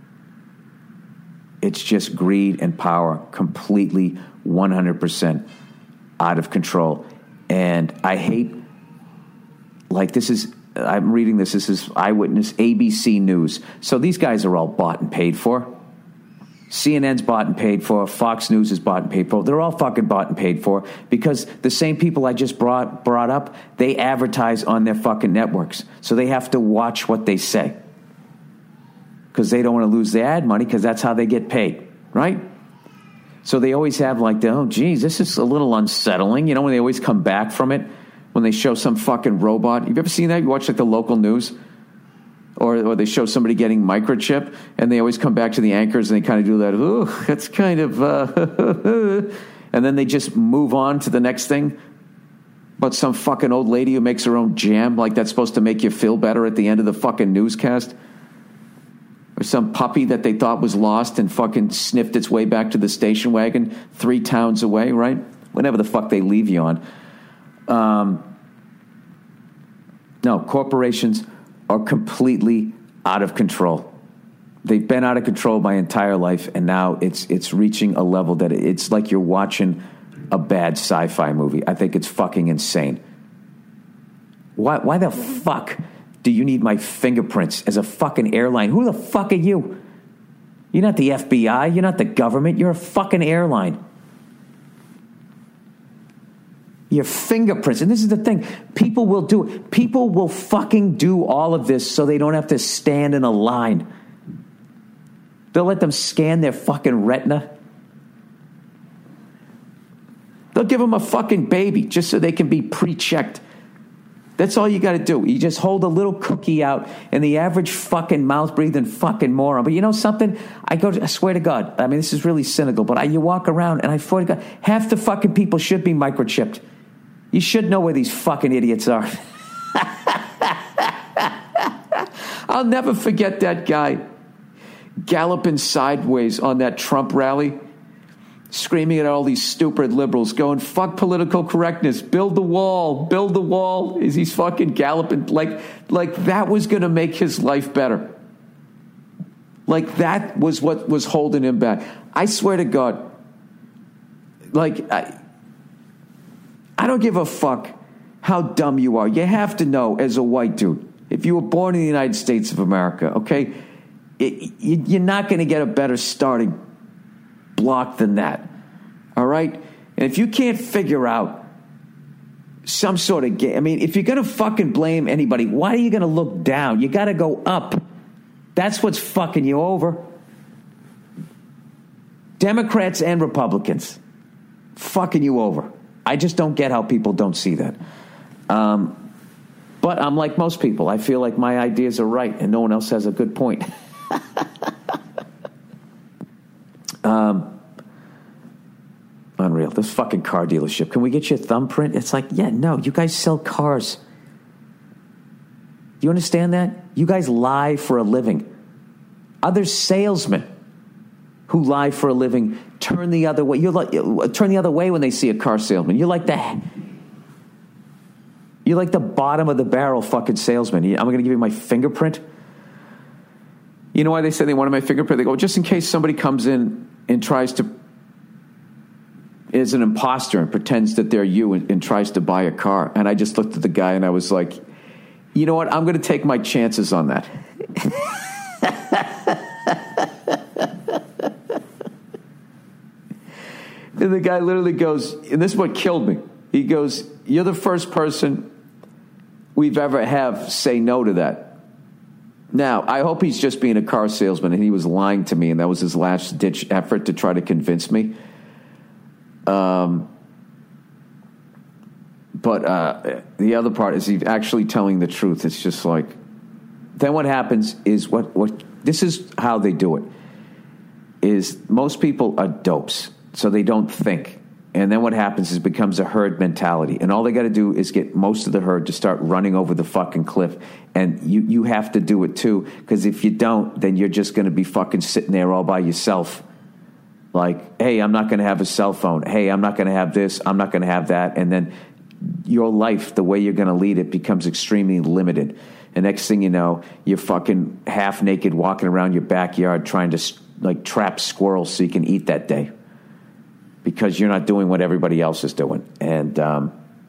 it's just greed and power, completely one hundred percent out of control. And I hate, like this is, I'm reading this, this is Eyewitness, A B C News. So these guys are all bought and paid for. C N N's bought and paid for. Fox News is bought and paid for. They're all fucking bought and paid for because the same people I just brought brought up, they advertise on their fucking networks. So they have to watch what they say because they don't want to lose their ad money because that's how they get paid, right? So they always have like, the, oh, geez, this is a little unsettling. You know, when they always come back from it, when they show some fucking robot. You've ever seen that? You watch like the local news? Or, or they show somebody getting microchip, and they always come back to the anchors, and they kind of do that, ooh, that's kind of, uh, and then they just move on to the next thing. But some fucking old lady who makes her own jam, like that's supposed to make you feel better at the end of the fucking newscast. Or some puppy that they thought was lost and fucking sniffed its way back to the station wagon three towns away, right? Whatever the fuck they leave you on. Um, no, corporations are completely out of control. They've been out of control my entire life, and now it's it's reaching a level that it's like you're watching a bad sci-fi movie. I think it's fucking insane. Why, why the fuck do you need my fingerprints as a fucking airline? Who the fuck are you? You're not the F B I. You're not the government. You're a fucking airline. Your fingerprints. And this is the thing. People will do it. People will fucking do all of this so they don't have to stand in a line. They'll let them scan their fucking retina. They'll give them a fucking baby just so they can be pre-checked. That's all you got to do. You just hold a little cookie out and the average fucking mouth-breathing fucking moron. But you know something? I go. To, I swear to God. I mean, this is really cynical, but I, you walk around and I swear to God, half the fucking people should be microchipped. You should know where these fucking idiots are. I'll never forget that guy galloping sideways on that Trump rally, screaming at all these stupid liberals, going, fuck political correctness, build the wall, build the wall, as he's fucking galloping. Like, like that was going to make his life better. Like, that was what was holding him back. I swear to God, like, I, I don't give a fuck how dumb you are. You have to know, as a white dude, if you were born in the United States of America, okay, it, you, you're not going to get a better starting block than that. All right? And if you can't figure out some sort of game, I mean, if you're going to fucking blame anybody, why are you going to look down? You got to go up. That's what's fucking you over. Democrats and Republicans fucking you over. I just don't get how people don't see that. Um, but I'm like most people. I feel like my ideas are right and no one else has a good point. um, unreal. This fucking car dealership. Can we get you a thumbprint? It's like, yeah, no, you guys sell cars. Do you understand that? You guys lie for a living. Other salesmen who lie for a living turn the other way. You're like, turn the other way when they see a car salesman. You're like the, you're like the bottom of the barrel fucking salesman. I'm going to give you my fingerprint. You know why they say they wanted my fingerprint? They go, just in case somebody comes in and tries to, is an imposter and pretends that they're you and, and tries to buy a car. And I just looked at the guy and I was like, you know what? I'm going to take my chances on that. And the guy literally goes, and this is what killed me. He goes, you're the first person we've ever have say no to that. Now, I hope he's just being a car salesman and he was lying to me and that was his last ditch effort to try to convince me. Um, but uh, the other part is he's actually telling the truth. It's just like, then what happens is what, what this is how they do it, is most people are dopes. So they don't think. And then what happens is it becomes a herd mentality. And all they got to do is get most of the herd to start running over the fucking cliff. And you, you have to do it too. Because if you don't, then you're just going to be fucking sitting there all by yourself. Like, hey, I'm not going to have a cell phone. Hey, I'm not going to have this. I'm not going to have that. And then your life, the way you're going to lead it, becomes extremely limited. And next thing you know, you're fucking half naked walking around your backyard trying to like trap squirrels so you can eat that day. Because you're not doing what everybody else is doing. And um,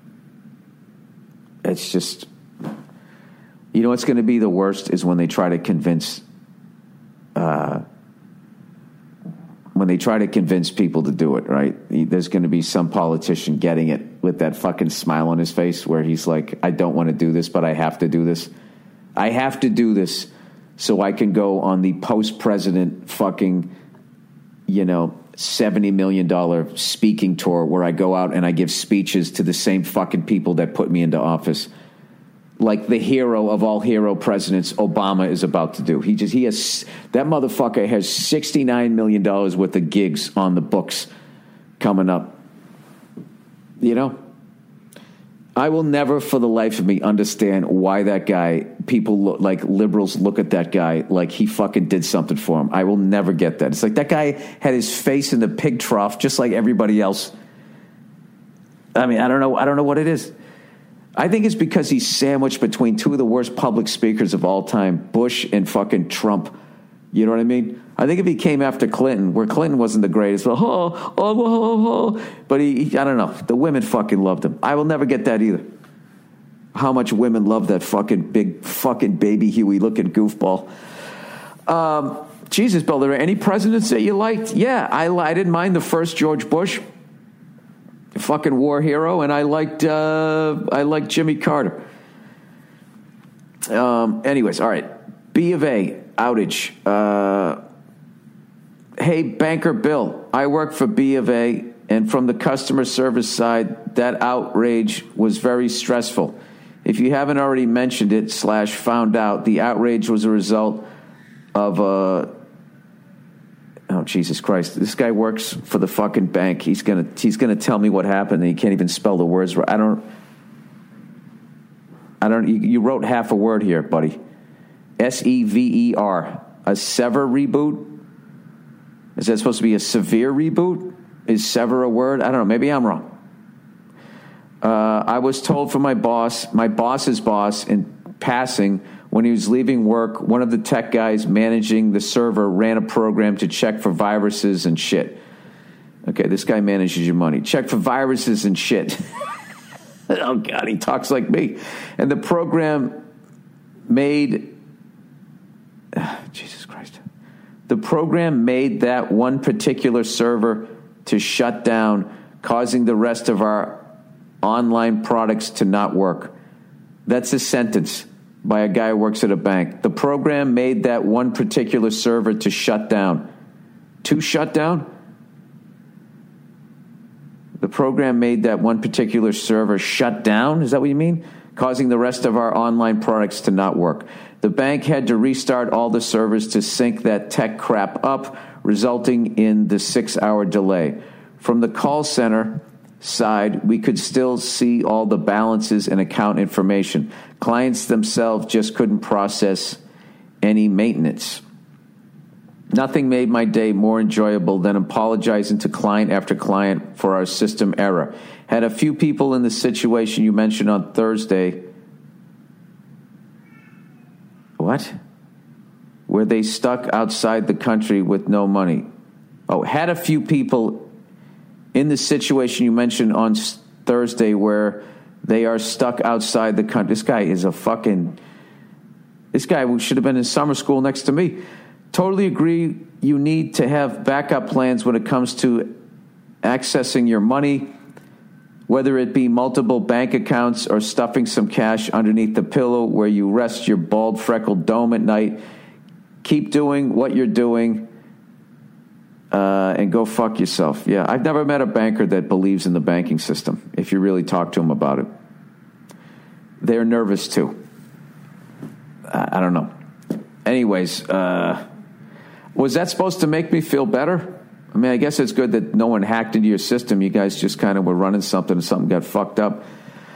it's just, you know what's going to be the worst is when they try to convince, uh, when they try to convince people to do it, right? There's going to be some politician getting it with that fucking smile on his face where he's like, I don't want to do this, but I have to do this. I have to do this so I can go on the post-president fucking, you know, seventy million dollars speaking tour where I go out and I give speeches to the same fucking people that put me into office. Like the hero of all hero presidents, Obama is about to do. He just, he has, that motherfucker has sixty-nine million dollars worth of gigs on the books coming up. You know? I will never for the life of me understand why that guy, people look, like liberals look at that guy like he fucking did something for him. I will never get that. It's like that guy had his face in the pig trough just like everybody else. I mean, I don't know. I don't know what it is. I think it's because he's sandwiched between two of the worst public speakers of all time, Bush and fucking Trump. You know what I mean? I think if he came after Clinton, where Clinton wasn't the greatest, well, oh, oh, oh, oh, but he, he, I don't know. The women fucking loved him. I will never get that either. How much women love that fucking big fucking baby Huey looking goofball. Um, Jesus, Bill, there are any presidents that you liked? Yeah, I, I didn't mind the first George Bush, fucking war hero, and I liked uh, I liked Jimmy Carter. Um, anyways, all right. B of A outage. Uh, hey, Banker Bill, I work for B of A, and from the customer service side, that outrage was very stressful. If you haven't already mentioned it slash found out, the outrage was a result of a... Oh, Jesus Christ. This guy works for the fucking bank. He's going to he's gonna tell me what happened, and he can't even spell the words right. I don't... I don't... You, you wrote half a word here, buddy. S E V E R. A sever reboot? Is that supposed to be a severe reboot? Is sever a word? I don't know. Maybe I'm wrong. Uh, I was told from my boss, my boss's boss, in passing, when he was leaving work, one of the tech guys managing the server ran a program to check for viruses and shit. Okay, this guy manages your money. Check for viruses and shit. Oh, God, he talks like me. And the program made... Uh, Jesus Christ. The program made that one particular server to shut down, causing the rest of our online products to not work. That's a sentence by a guy who works at a bank. The program made that one particular server to shut down. To shut down? The program made that one particular server shut down? Is that what you mean? Causing the rest of our online products to not work. The bank had to restart all the servers to sync that tech crap up, resulting in the six-hour delay. From the call center side, we could still see all the balances and account information. Clients themselves just couldn't process any maintenance. Nothing made my day more enjoyable than apologizing to client after client for our system error. Had a few people in the situation you mentioned on Thursday. What? Where they stuck outside the country with no money. Oh, had a few people in the situation you mentioned on Thursday where they are stuck outside the country. This guy is a fucking... This guy should have been in summer school next to me. Totally agree you need to have backup plans when it comes to accessing your money, whether it be multiple bank accounts or stuffing some cash underneath the pillow where you rest your bald, freckled dome at night. Keep doing what you're doing. Uh, and go fuck yourself. Yeah, I've never met a banker that believes in the banking system, if you really talk to them about it. They're nervous, too. I, I don't know. Anyways, uh, was that supposed to make me feel better? I mean, I guess it's good that no one hacked into your system. You guys just kind of were running something and something got fucked up.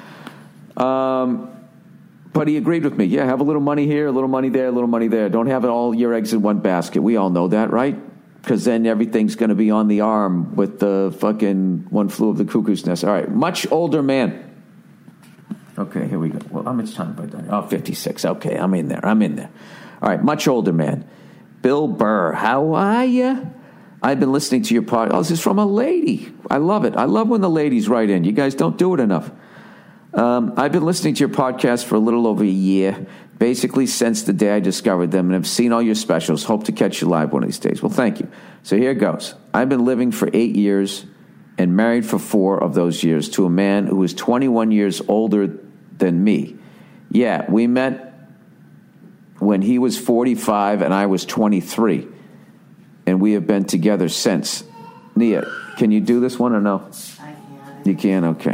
Um, but he agreed with me. Yeah, have a little money here, a little money there, a little money there. Don't have all your eggs in one basket. We all know that, right? Because then everything's going to be on the arm with the fucking one flew of the cuckoo's nest. All right, much older man. Okay, here we go. Well, how much time have I done? Oh, fifty-six. Okay, I'm in there. I'm in there. All right, much older man. Bill Burr, how are you? I've been listening to your podcast. Oh, this is from a lady. I love it. I love when the ladies write in. You guys don't do it enough. Um, I've been listening to your podcast for a little over a year, basically since the day I discovered them, and have seen all your specials. Hope to catch you live one of these days. Well, thank you. So here goes. I've been living for eight years and married for four of those years to a man who is twenty-one years older than me. Yeah, we met when he was forty-five and I was twenty-three, and we have been together since. Nia, can you do this one or no? I can. You can? Okay.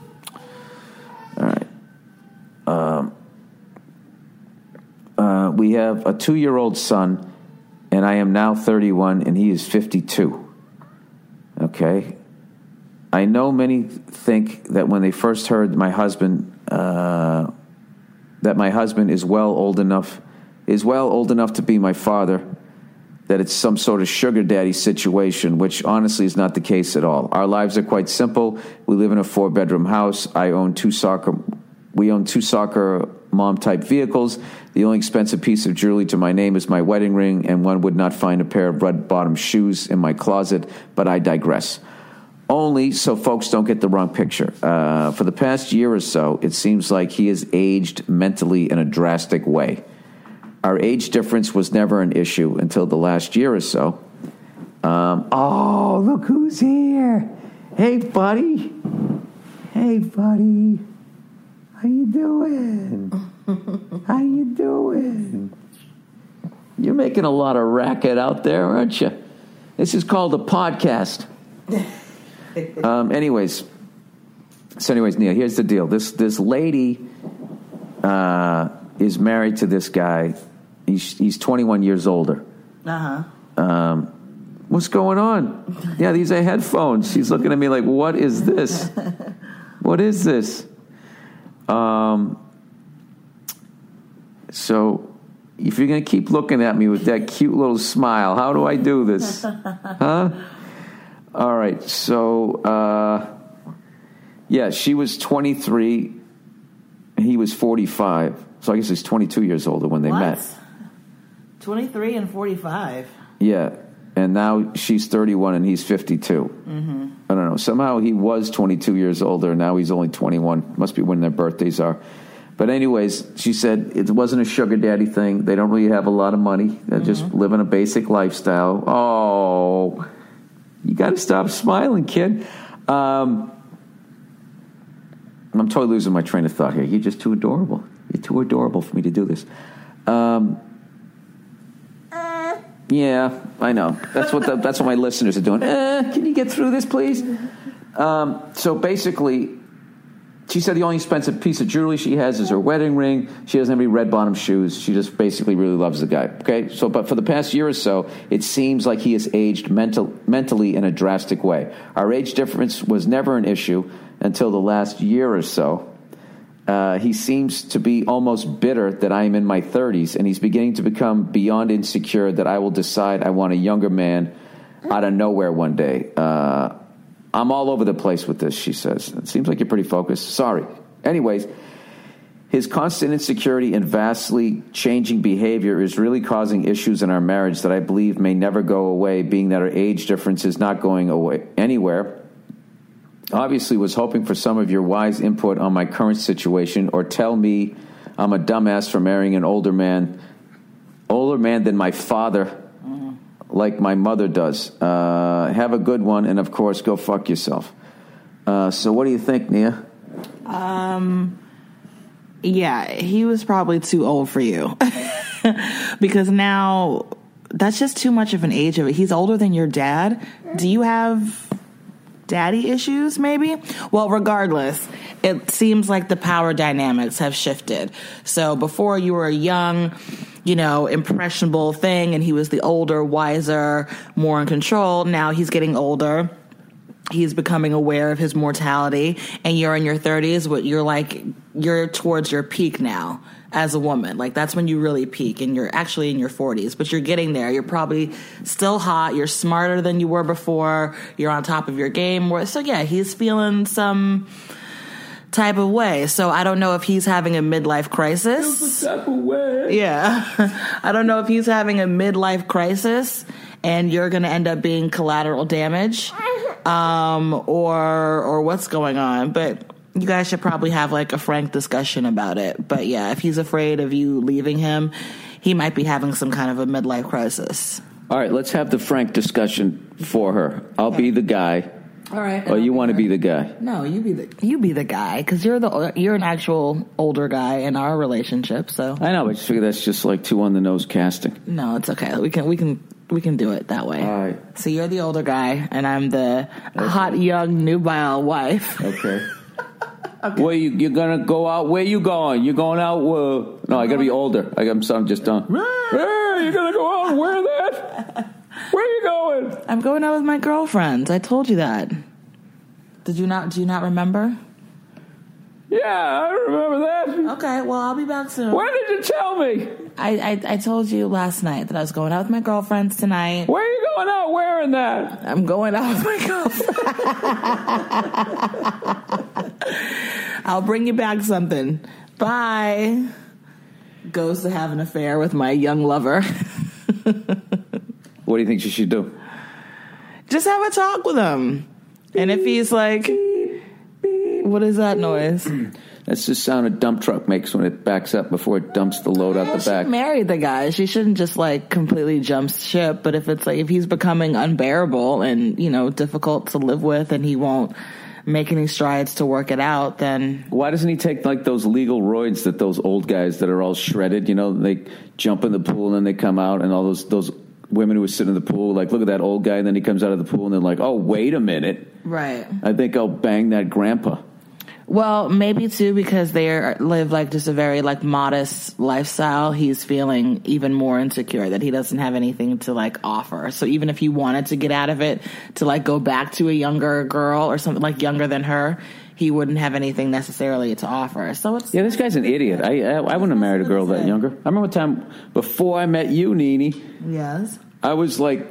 All right. Um, uh, we have a two-year-old son, and I am now thirty-one, and he is fifty-two. Okay. I know many think that when they first heard my husband, uh, that my husband is well old enough, is well old enough to be my father, that it's some sort of sugar daddy situation, which honestly is not the case at all. Our lives are quite simple. We live in a four-bedroom house. I own two soccer. We own two soccer mom-type vehicles. The only expensive piece of jewelry to my name is my wedding ring, and one would not find a pair of red-bottom shoes in my closet, but I digress. Only so folks don't get the wrong picture. Uh, for the past year or so, it seems like he has aged mentally in a drastic way. Our age difference was never an issue until the last year or so. Um, oh, look who's here. Hey, buddy. Hey, buddy. How you doing? How you doing? You're making a lot of racket out there, aren't you? This is called a podcast. um, anyways. So anyways, Neil, here's the deal. This, this lady uh, is married to this guy. He's, he's twenty-one years older. Uh-huh. Um, what's going on? Yeah, these are headphones. She's looking at me like, what is this? What is this? Um. So, if you're going to keep looking at me with that cute little smile, how do I do this? Huh? All right, so uh, yeah, she was twenty-three, and he was forty-five. So I guess he's twenty-two years older when they what? met. twenty-three and forty-five. Yeah, and now she's thirty-one and he's fifty-two. Mm-hmm. I don't know. Somehow he was twenty-two years older, and now he's only twenty-one. Must be when their birthdays are. But anyways, she said it wasn't a sugar daddy thing. They don't really have a lot of money. They're mm-hmm. just living a basic lifestyle. Oh, you got to stop smiling, kid. Um, I'm totally losing my train of thought here. You're just too adorable. You're too adorable for me to do this. Um, yeah, I know. That's what the, that's what my listeners are doing. Uh, can you get through this, please? Um, so basically, she said the only expensive piece of jewelry she has is her wedding ring. She doesn't have any red-bottom shoes. She just basically really loves the guy. Okay, so but for the past year or so, it seems like he has aged mental, mentally in a drastic way. Our age difference was never an issue until the last year or so. Uh, he seems to be almost bitter that I am in my thirties, and he's beginning to become beyond insecure that I will decide I want a younger man out of nowhere one day. Uh, I'm all over the place with this, she says. It seems like you're pretty focused. Sorry. Anyways, his constant insecurity and vastly changing behavior is really causing issues in our marriage that I believe may never go away, being that our age difference is not going away anywhere. Obviously was hoping for some of your wise input on my current situation, or tell me I'm a dumbass for marrying an older man, older man than my father, mm-hmm. like my mother does. Uh, have a good one, and of course, go fuck yourself. Uh, so what do you think, Nia? Um, yeah, he was probably too old for you. Because now, that's just too much of an age of it. He's older than your dad. Do you have daddy issues, maybe? Well, regardless, it seems like the power dynamics have shifted. So before you were a young, you know, impressionable thing, and he was the older, wiser, more in control. Now he's getting older. He's becoming aware of his mortality, and you're in your thirties, but you're like, you're towards your peak now as a woman. Like, that's when you really peak, and you're actually in your forties, but you're getting there. You're probably still hot. You're smarter than you were before. You're on top of your game. So yeah, he's feeling some type of way. So I don't know if he's having a midlife crisis. Type of way. Yeah. I don't know if he's having a midlife crisis, and you're going to end up being collateral damage, um, or, or what's going on. But you guys should probably have like a frank discussion about it. But yeah, if he's afraid of you leaving him, he might be having some kind of a midlife crisis. All right, let's have the frank discussion for her. I'll okay. be the guy. All right. Or you want to be the guy? No, you be the you be the guy, because you're the you're an actual older guy in our relationship. So I know, but I just figure that's just like too on the nose casting. No, it's okay. We can we can we can do it that way. All right. So you're the older guy, and I'm the okay. hot young nubile wife. Okay. Okay. Where you you're gonna go out? Where you going? You going out? Uh, no, I gotta be older. I, I'm, I'm just done. Hey, you gonna go out and wear that? Where are you going? I'm going out with my girlfriends. I told you that. Did you not? Do you not remember? Yeah, I remember that. Okay, well, I'll be back soon. When did you tell me? I, I I told you last night that I was going out with my girlfriends tonight. Where are you going out wearing that? I'm going out with my girlfriend. I'll bring you back something. Bye. Goes to have an affair with my young lover. What do you think she should do? Just have a talk with him. And if he's like, what is that noise? That's the sound a dump truck makes when it backs up before it dumps the load out well, the back. She married the guy. She shouldn't just like completely jump ship. But if it's like, if he's becoming unbearable and, you know, difficult to live with, and he won't make any strides to work it out, then why doesn't he take like those legal roids that those old guys that are all shredded, you know, they jump in the pool and then they come out, and all those those women who sit in the pool, like, look at that old guy, and then he comes out of the pool and they're like, oh, wait a minute. Right. I think I'll bang that grandpa. Well, maybe too, because they are, live like just a very like modest lifestyle. He's feeling even more insecure that he doesn't have anything to like offer. So even if he wanted to get out of it, to like go back to a younger girl or something like younger than her, he wouldn't have anything necessarily to offer. So it's yeah, this guy's an idiot. I I, I wouldn't have married a girl that younger. I remember a time before I met you, Nene. Yes. I was like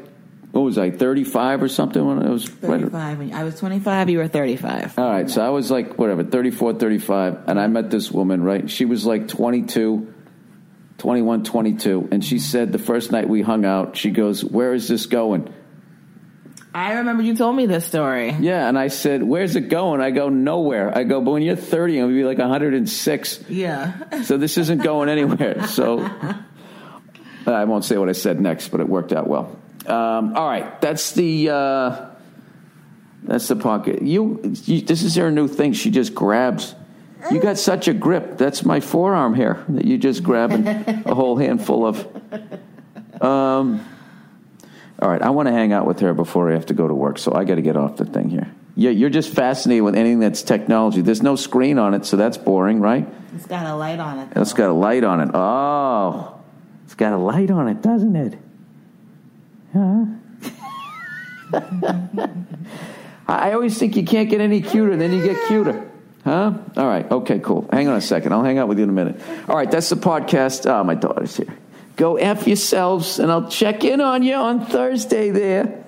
what was I, thirty-five or something when I was thirty-five. When I was twenty-five, you were thirty-five. All right, so I was like, whatever, thirty-four, thirty-five, and I met this woman, right? She was like twenty-two, twenty-one, twenty-two, and she said the first night we hung out, she goes, where is this going? I remember you told me this story. Yeah, and I said, where's it going? I go, nowhere. I go, but when you're thirty, I'm going to be like one hundred six. Yeah. So this isn't going anywhere. So I won't say what I said next, but it worked out well. Um, all right, that's the uh, that's the pocket. You, you, this is her new thing. She just grabs. You got such a grip. That's my forearm here that you just grabbing a whole handful of. Um, all right, I want to hang out with her before I have to go to work, so I got to get off the thing here. Yeah, you're just fascinated with anything that's technology. There's no screen on it, so that's boring, right? It's got a light on it. Though. It's got a light on it. Oh, it's got a light on it, doesn't it? Huh? I always think you can't get any cuter, then you get cuter. Huh? All right. Okay, cool. Hang on a second. I'll hang out with you in a minute. All right, that's the podcast. Oh, my daughter's here. Go F yourselves, and I'll check in on you on Thursday there.